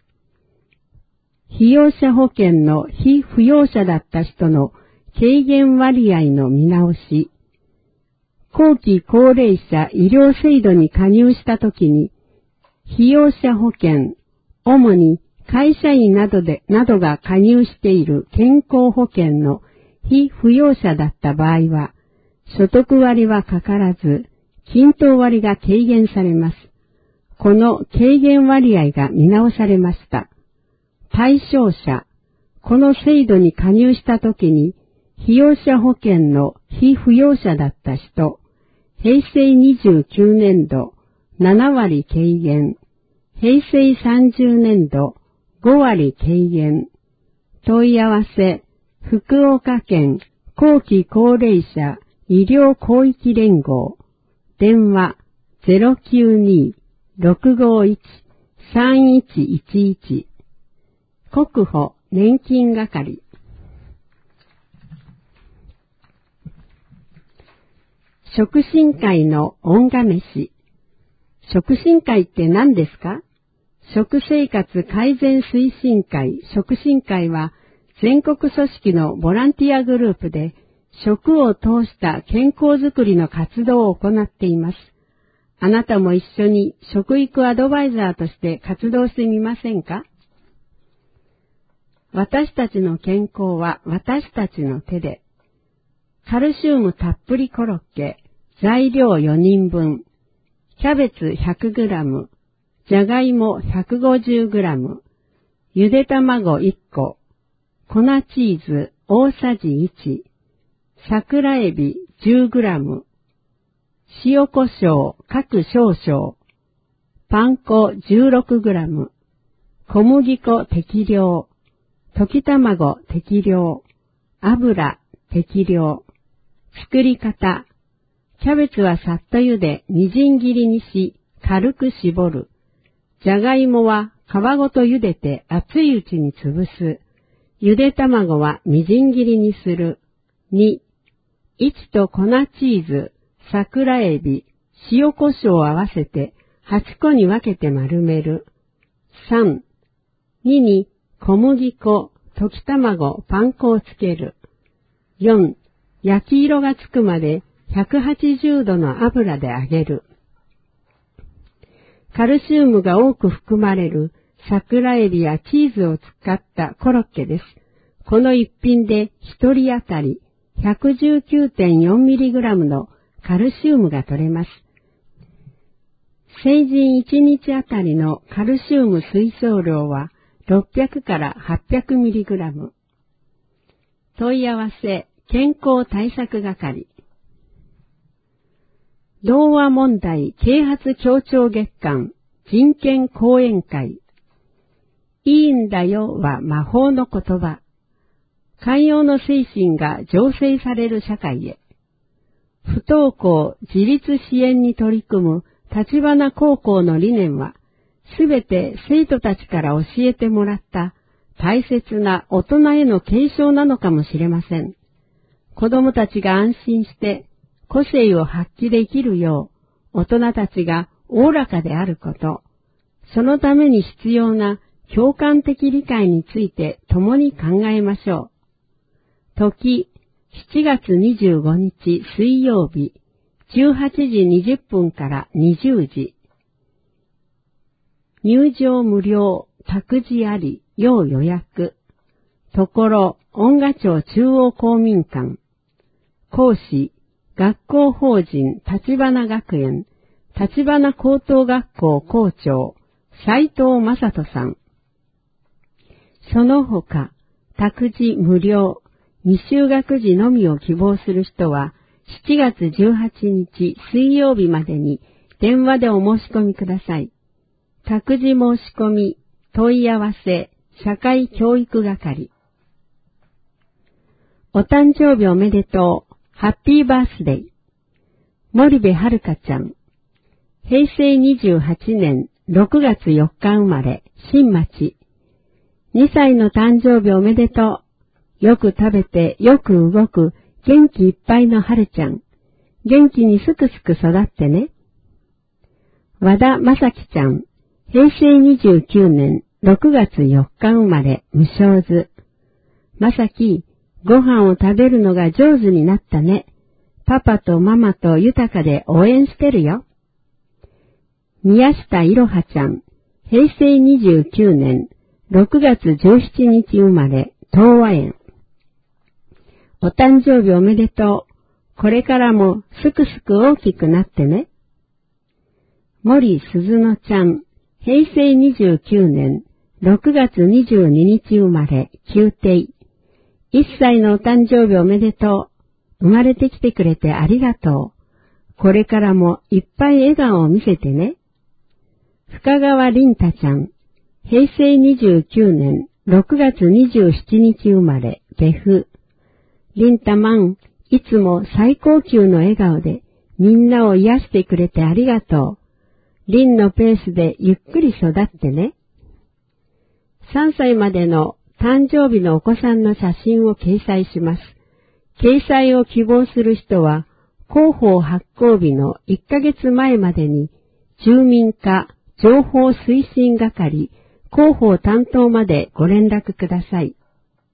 被用者保険の被扶養者だった人の軽減割合の見直し。後期高齢者医療制度に加入したときに、被用者保険、主に会社員などが加入している健康保険の被扶養者だった場合は、所得割はかからず、均等割が軽減されます。この軽減割合が見直されました。対象者、この制度に加入したときに、被用者保険の被扶養者だった人、平成29年度7割軽減、平成30年度5割軽減。問い合わせ、福岡県後期高齢者医療広域連合、電話 092-651-3111 国保年金係。食進会の恩賀飯。食進会って何ですか？食生活改善推進会食進会は全国組織のボランティアグループで食を通した健康づくりの活動を行っています。あなたも一緒に食育アドバイザーとして活動してみませんか？私たちの健康は私たちの手で。カルシウムたっぷりコロッケ、材料4人分、キャベツ 100g、じゃがいも 150g、ゆで卵1個、粉チーズ大さじ1、桜エビ 10g、塩コショウ各少々、パン粉 16g、小麦粉適量、溶き卵適量、油適量。作り方。キャベツはさっと茹で、みじん切りにし、軽く絞る。じゃがいもは皮ごと茹でて熱いうちに潰す。ゆで卵はみじん切りにする。2、1と粉チーズ、桜エビ、塩コショウを合わせて8個に分けて丸める。3、2に小麦粉、溶き卵、パン粉をつける。4、焼き色がつくまで 180度の油で揚げる。カルシウムが多く含まれる桜エビやチーズを使ったコロッケです。この一品で一人当たり 119.4mg のカルシウムが取れます。成人1日あたりのカルシウム推奨量は600から 800mg。問い合わせ健康対策係。童話問題啓発協調月間人権講演会。いいんだよは魔法の言葉。寛容の精神が醸成される社会へ。不登校自立支援に取り組む立花高校の理念は、すべて生徒たちから教えてもらった大切な大人への継承なのかもしれません。子供たちが安心して個性を発揮できるよう、大人たちがおおらかであること、そのために必要な共感的理解について共に考えましょう。時、7月25日水曜日、18時20分から20時。入場無料、託児あり、要予約。ところ、恩賀町中央公民館。講師、学校法人立花学園、立花高等学校校長、斉藤正人さん。その他、託児無料、未就学児のみを希望する人は、7月18日水曜日までに電話でお申し込みください。託児申し込み、問い合わせ、社会教育係。お誕生日おめでとう。ハッピーバースデー。森部遥ちゃん。平成28年6月4日生まれ、新町。2歳の誕生日おめでとう。よく食べてよく動く元気いっぱいの春ちゃん。元気にすくすく育ってね。和田正樹ちゃん。平成29年6月4日生まれ、無償図。正樹、ご飯を食べるのが上手になったね。パパとママと豊かで応援してるよ。宮下いろはちゃん。平成29年6月17日生まれ、東和園。お誕生日おめでとう。これからもすくすく大きくなってね。森鈴乃ちゃん。平成29年6月22日生まれ、宮廷。1歳のお誕生日おめでとう。生まれてきてくれてありがとう。これからもいっぱい笑顔を見せてね。深川凛太ちゃん。平成29年6月27日生まれ、別府。凛太マン、いつも最高級の笑顔でみんなを癒してくれてありがとう。凛のペースでゆっくり育ってね。3歳までの誕生日のお子さんの写真を掲載します。掲載を希望する人は、広報発行日の1ヶ月前までに、住民課情報推進係広報担当までご連絡ください。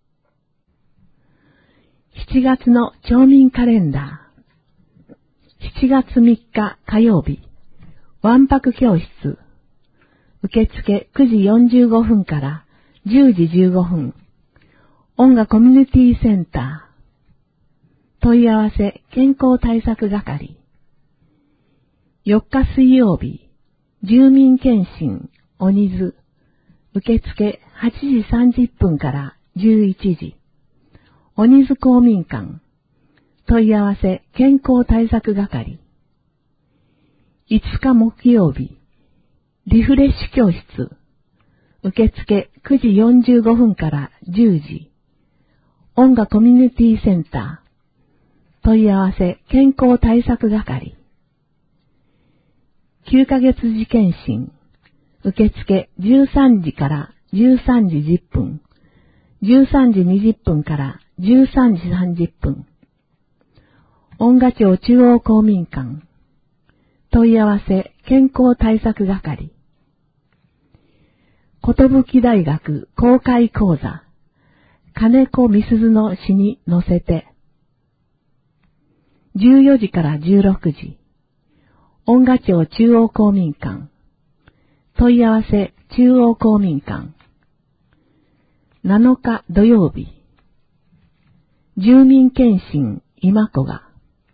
7月の町民カレンダー。7月3日火曜日、わんぱく教室。受付9時45分から10時15分。音楽コミュニティセンター。問い合わせ健康対策係。4日水曜日、住民検診、鬼津。受付8時30分から11時。鬼津公民館。問い合わせ健康対策係。5日木曜日、リフレッシュ教室。受付9時45分から10時。音楽コミュニティセンター。問い合わせ健康対策係。9ヶ月次検診。受付13時から13時10分。13時20分から13時30分。恩賀町中央公民館。問い合わせ健康対策係。寿大学公開講座。金子みすずの詩に乗せて。 14時から16時、恩賀町中央公民館、問い合わせ中央公民館。7日土曜日、住民検診今子が、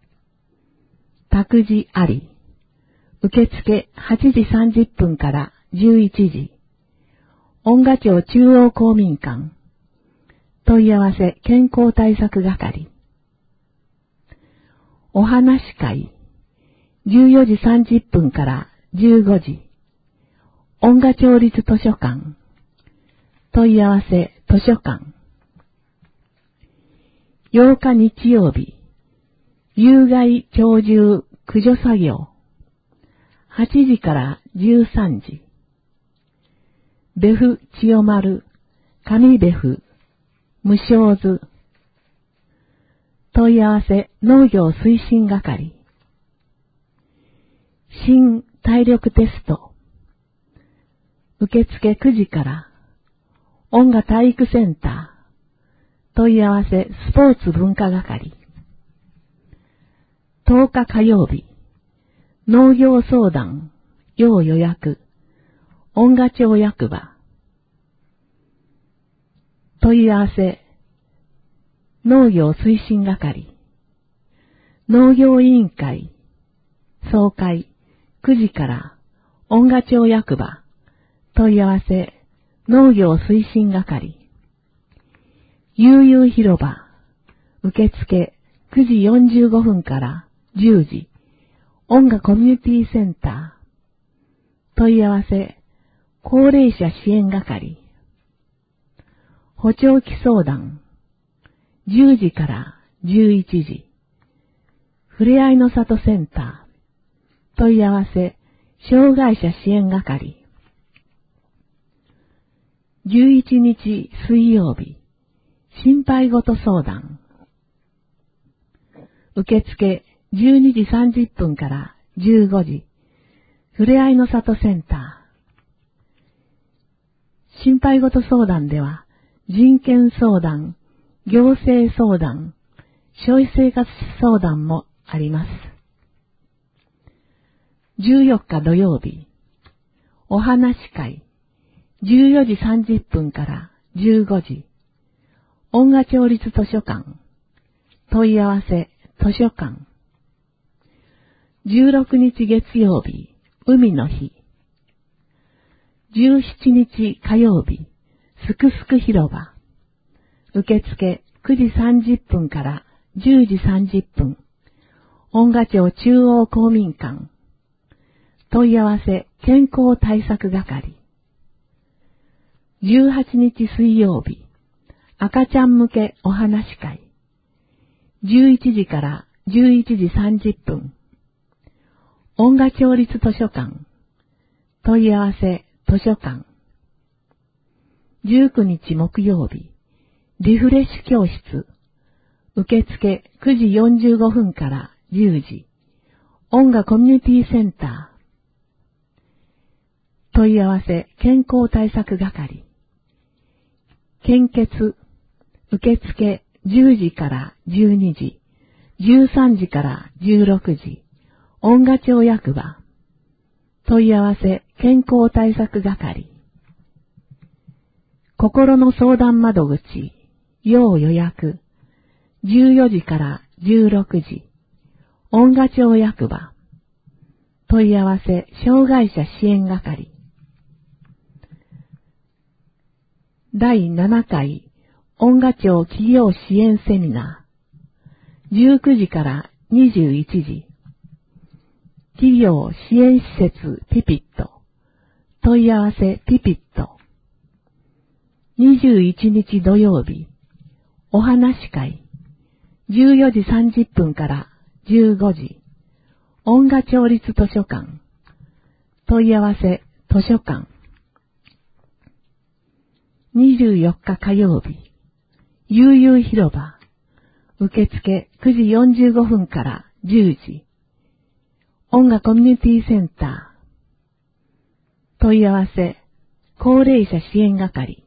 託児あり、受付8時30分から11時、恩賀町中央公民館、問い合わせ健康対策係。お話会、14時30分から15時、恩賀町立図書館、問い合わせ図書館。8日日曜日、有害鳥獣駆除作業、8時から13時、別府千代丸、上別府、無償図、問い合わせ農業推進係。新体力テスト。受付9時から、恩賀体育センター。問い合わせスポーツ文化係。10日火曜日。農業相談。要予約。恩賀町役場。問い合わせ農業推進係。農業委員会。総会。9時から恩賀町役場。問い合わせ農業推進係。悠々広場。受付9時45分から10時。恩賀コミュニティセンター。問い合わせ高齢者支援係。補聴器相談。10時から11時。ふれあいの里センター。問い合わせ障害者支援係。11日水曜日。心配事相談。受付12時30分から15時。ふれあいの里センター。心配事相談では、人権相談、行政相談、消費生活相談もあります。14日土曜日、お話会、14時30分から15時、恩賀町立図書館、問い合わせ図書館。16日月曜日、海の日。17日火曜日、すくすく広場。受付9時30分から10時30分。恩賀町中央公民館。問い合わせ健康対策係。18日水曜日、赤ちゃん向けお話会。11時から11時30分。恩賀町立図書館。問い合わせ図書館。19日木曜日、リフレッシュ教室。受付9時45分から10時。恩賀コミュニティセンター。問い合わせ健康対策係。献血。受付10時から12時。13時から16時。恩賀町役場。問い合わせ健康対策係。心の相談窓口。要予約。14時から16時。恩賀町役場。問い合わせ障害者支援係。第7回恩賀町企業支援セミナー。19時から21時。企業支援施設ピピット。問い合わせピピット。21日土曜日。お話会。14時30分から15時。恩賀町立図書館。問い合わせ図書館。24日火曜日。悠々広場。受付9時45分から10時。恩賀コミュニティセンター。問い合わせ高齢者支援係。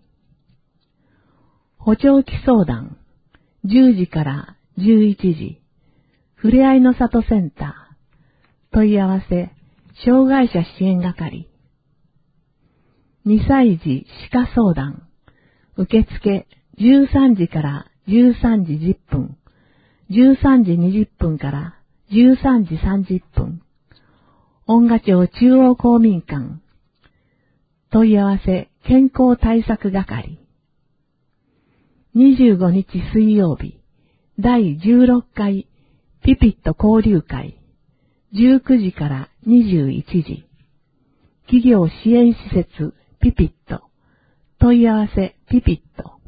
補聴器相談10時から11時。 ふれあいの里センター、問い合わせ、障害者支援係。2歳児歯科相談、受付13時から13時10分、13時20分から13時30分。恩賀町中央公民館。問い合わせ、健康対策係。25日水曜日、第16回ピピット交流会。19時から21時。企業支援施設ピピット。問い合わせピピット。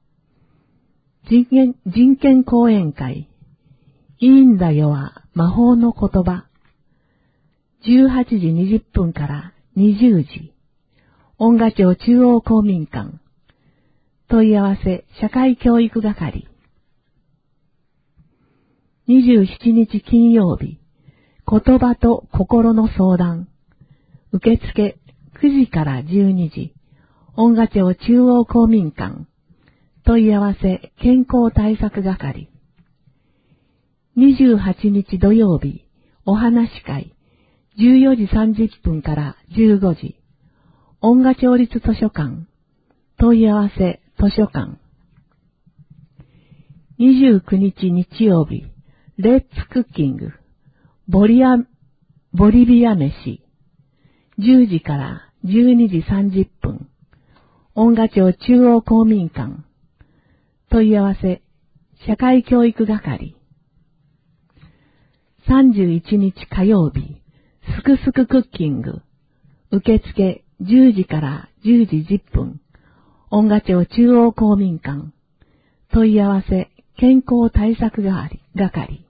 人権講演会。いいんだよは魔法の言葉。18時20分から20時。恩賀町中央公民館。問い合わせ社会教育係。27日金曜日。言葉と心の相談。受付9時から12時。恩賀町中央公民館。問い合わせ健康対策係。28日土曜日。お話会。14時30分から15時。恩賀町立図書館。問い合わせ図書館。29日日曜日。レッツクッキング。ボリビア飯。10時から12時30分。恩賀町中央公民館。問い合わせ社会教育係。31日火曜日。すくすくクッキング。受付10時から10時10分。恩賀町中央公民館。問い合わせ健康対策係。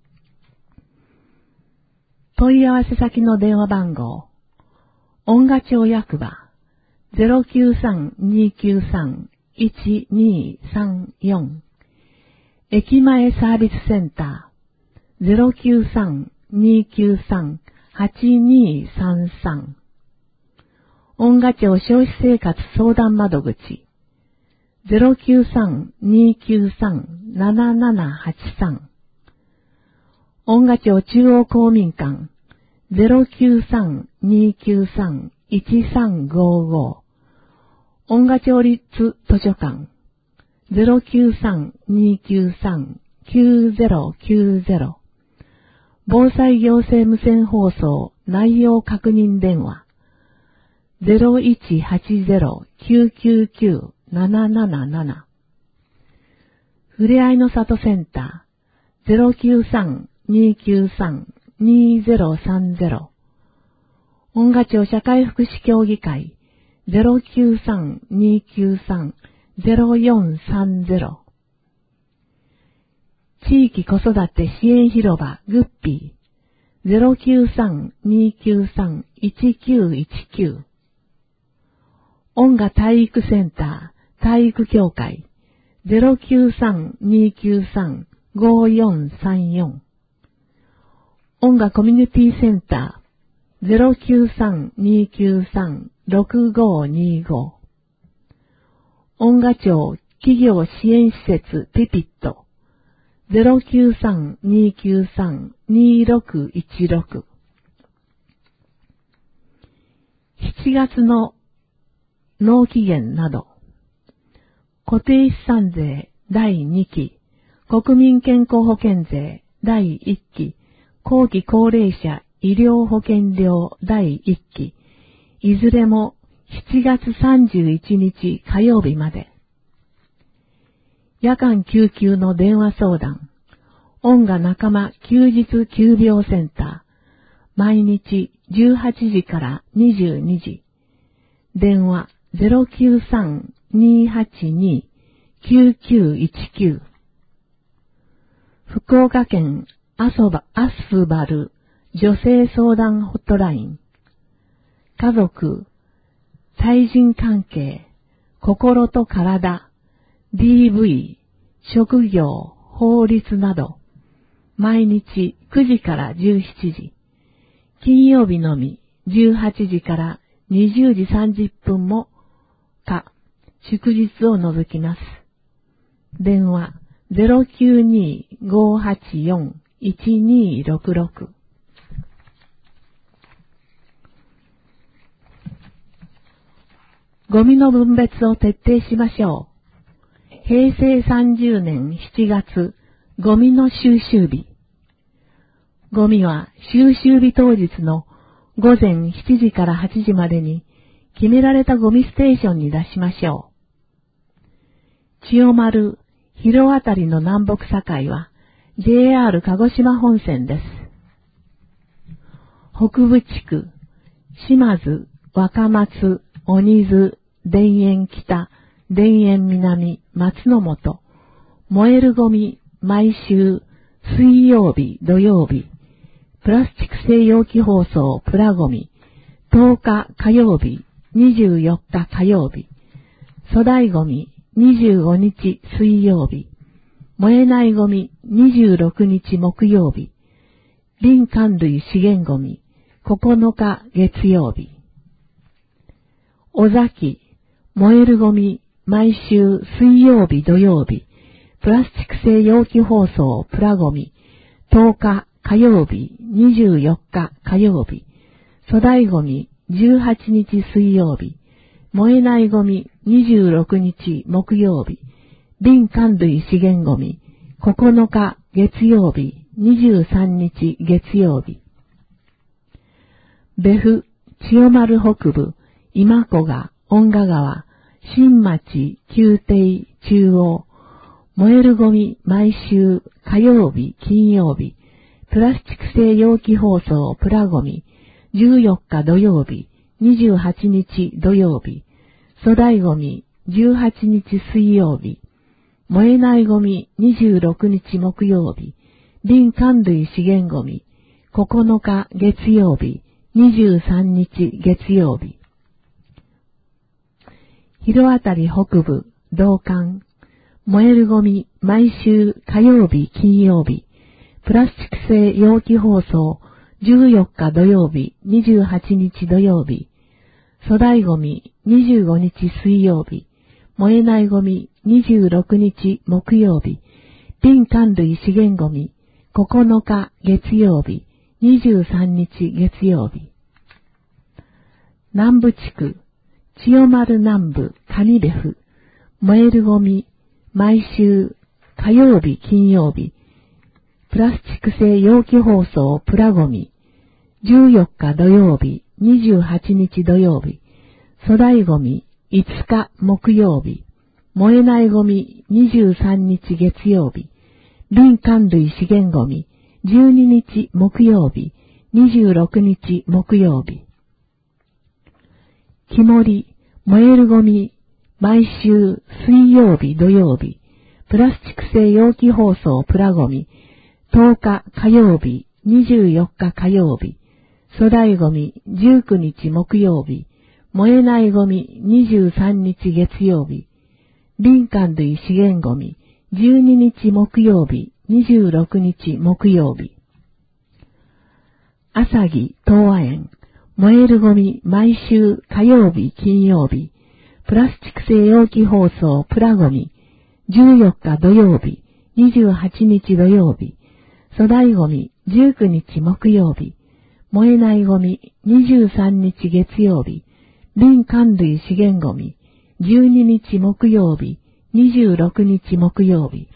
問い合わせ先の電話番号。恩賀町役場 093-293-1234。駅前サービスセンター 093-293-8233。恩賀町消費生活相談窓口 093-293-7783。恩賀町中央公民館 093-293-1355。恩賀町立図書館 093-293-9090。防災行政無線放送内容確認電話 0180-999-777。ふれあいの里センター 093-293-2030。恩賀町社会福祉協議会 093-293-0430。地域子育て支援広場グッピー 093-293-1919。恩賀体育センター体育協会 093-293-5434。恩賀コミュニティセンター 093-293-6525。恩賀町企業支援施設ピピット 093-293-2616。7月の納期限など、固定資産税第2期、国民健康保険税第1期、後期高齢者医療保険料第1期、いずれも7月31日火曜日まで。夜間救急の電話相談、恩賀仲間休日急病センター、毎日18時から22時。電話093-282-9919。福岡県アスバル女性相談ホットライン。家族、対人関係、心と体、DV、職業、法律など、毎日9時から17時。金曜日のみ18時から20時30分も祝日を除きます。電話 1266。ゴミの分別を徹底しましょう。平成30年7月、ゴミの収集日。ゴミは収集日当日の午前7時から8時までに決められたゴミステーションに出しましょう。千代丸、広あたりの南北境は JR 鹿児島本線です。北部地区、島津、若松、鬼津、田園北、田園南、松の本、燃えるゴミ、毎週、水曜日、土曜日、プラスチック製容器包装、プラゴミ、10日火曜日、24日火曜日、粗大ゴミ、25日水曜日、燃えないゴミ、26日木曜日、林管類資源ゴミ、9日月曜日、尾崎、燃えるゴミ、毎週水曜日土曜日、プラスチック製容器包装プラゴミ、10日火曜日、24日火曜日、粗大ゴミ、18日水曜日、燃えないゴミ、26日木曜日、林管類資源ゴミ、9日月曜日、23日月曜日。別府、千代丸北部、今古賀、恩賀川、新町、旧邸、中央、燃えるゴミ、毎週、火曜日、金曜日、プラスチック製容器包装、プラゴミ、14日土曜日、28日土曜日、粗大ゴミ、18日水曜日、燃えないゴミ、26日木曜日、林管類資源ゴミ、9日月曜日、23日月曜日。広あたり北部、道館、燃えるゴミ、毎週火曜日、金曜日、プラスチック製容器包装、14日土曜日、28日土曜日、粗大ゴミ、25日水曜日、燃えないゴミ、26日木曜日、林管類資源ゴミ、9日月曜日、23日月曜日。南部地区、千代丸南部、上別府、燃えるゴミ、毎週火曜日、金曜日、プラスチック製容器包装プラゴミ、14日土曜日、28日土曜日、粗大ゴミ、5日木曜日、燃えないゴミ、23日月曜日、林管類資源ゴミ、12日木曜日、26日木曜日。木森、燃えるゴミ、毎週水曜日土曜日、プラスチック製容器包装プラゴミ、10日火曜日、24日火曜日、粗大ゴミ、19日木曜日、燃えないゴミ、23日月曜日、林管類資源ゴミ、12日木曜日、26日木曜日。朝木、東和園、燃えるゴミ、毎週火曜日、金曜日、プラスチック製容器包装プラゴミ、14日土曜日、28日土曜日、粗大ゴミ、19日木曜日、燃えないゴミ、23日月曜日、林管類資源ゴミ、12日木曜日、26日木曜日。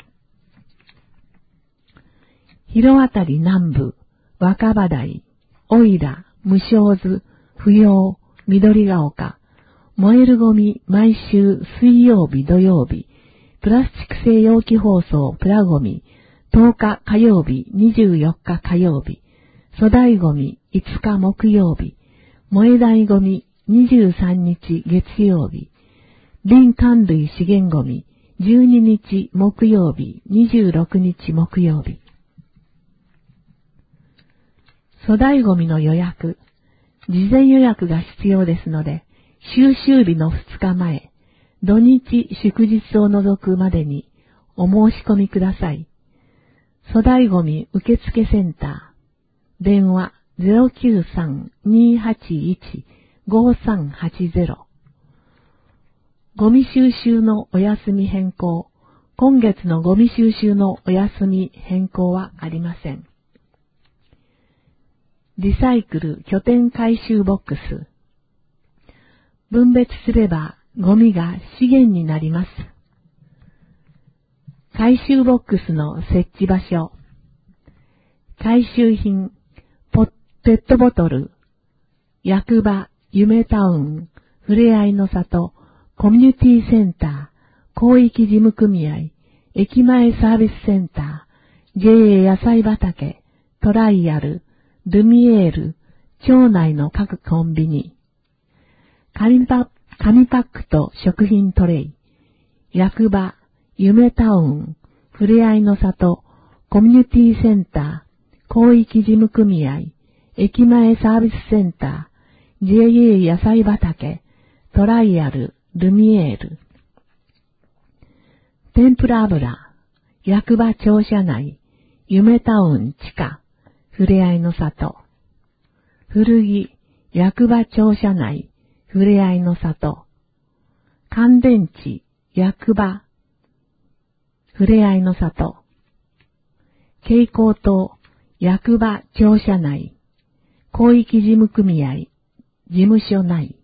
広あたり南部、若葉台、おいら、無償図、不要、緑が丘、燃えるゴミ、毎週水曜日土曜日、プラスチック製容器包装プラゴミ、10日火曜日、24日火曜日、粗大ゴミ、5日木曜日、燃えないゴミ、23日月曜日、林管類資源ゴミ、12日木曜日、26日木曜日。粗大ゴミの予約、事前予約が必要ですので、収集日の2日前、土日祝日を除くまでにお申し込みください。粗大ゴミ受付センター、電話 093-281-5380。ゴミ収集のお休み変更、今月のゴミ収集のお休み変更はありません。 リサイクル拠点回収ボックス。分別すればゴミが資源になります。回収ボックスの設置場所。回収品、ペットボトル、役場、夢タウン、ふれあいの里、コミュニティセンター、広域事務組合、駅前サービスセンター、JA 野菜畑、トライアル、ルミエール、町内の各コンビニ、紙パックと食品トレイ、役場、夢タウン、ふれあいの里、コミュニティセンター、広域事務組合、駅前サービスセンター、JA 野菜畑、トライアル、ルミエール。天ぷら油、役場庁舎内、夢タウン地下、ふれあいの里。古着、役場庁舎内、ふれあいの里。乾電池、役場、ふれあいの里。蛍光灯、役場庁舎内、広域事務組合、事務所内。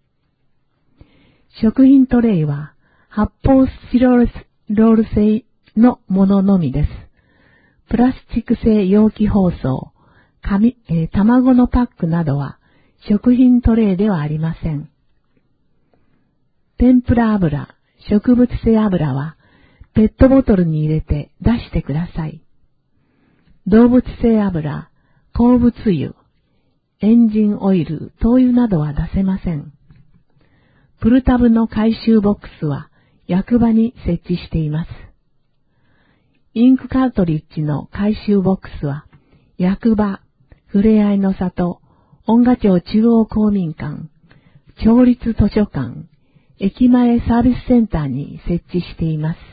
食品トレイは発泡スチロール製のもののみです。プラスチック製容器包装、卵のパックなどは食品トレイではありません。天ぷら油、植物性油はペットボトルに入れて出してください。動物性油、鉱物油、エンジンオイル、灯油などは出せません。プルタブの回収ボックスは役場に設置しています。インクカートリッジの回収ボックスは役場、ふれあいの里、恩賀町中央公民館、町立図書館、駅前サービスセンターに設置しています。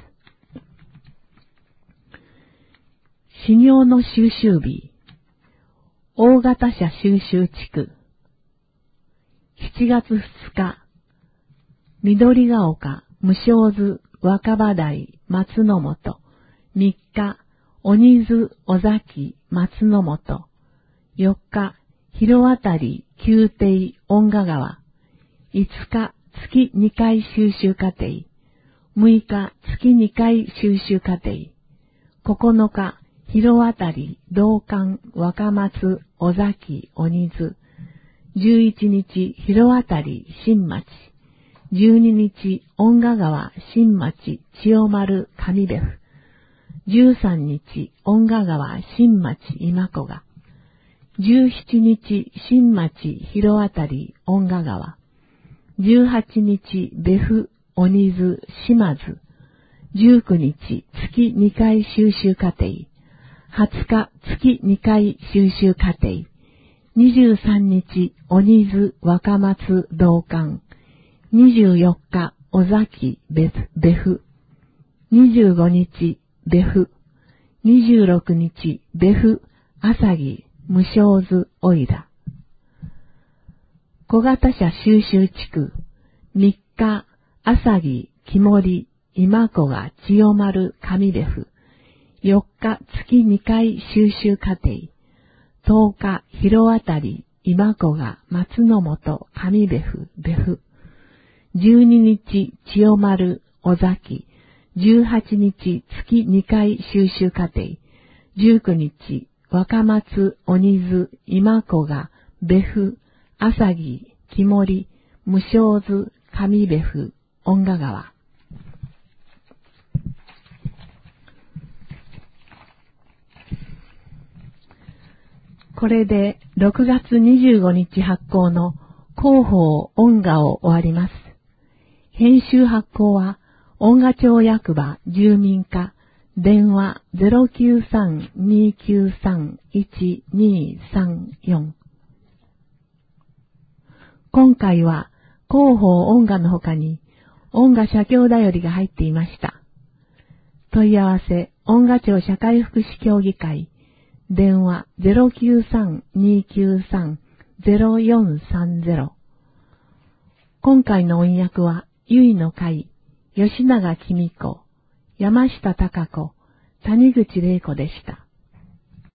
始業の収集日、大型車収集地区、7月2日、緑が丘、無償図、若葉台、松の本、3日、鬼津、尾崎、松の本、4日、広渡り、宮廷、恩賀川、5日、月2回収集過程、6日、月2回収集過程、9日、広渡り、道館、若松、尾崎、鬼津、11日、広渡り、新町、12日、恩賀川、新町、千代丸、上部府、13日、恩賀川、新町、今子が、17日、新町、広渡り、恩賀川、18日、別府、鬼津、島津、19日、月2回収集過程、20日、月2回収集過程、23日、鬼津、若松、道館、24日、尾崎、別府、25日、別府、26日、別府、朝木、無償図、おいら。小型車収集地区、3日、朝木、木森、今子が千代丸、上部府、4日、月2回収集過程、10日、広渡り、今子が松の本、上部府、別府、12日、千代丸、尾崎、18日、月2回収集過程、19日、若松、鬼津、今子が別府、朝木、木森、無償図、上部府、恩賀川。これで6月25日発行の広報恩賀を終わります。編集発行は恩賀町役場住民課電話 093-293-1234。今回は広報恩賀の他に恩賀社協だよりが入っていました。問い合わせ恩賀町社会福祉協議会電話 093-293-0430。今回の音訳は、ゆいの会、吉永きみ子、山下貴子、谷口玲子でした。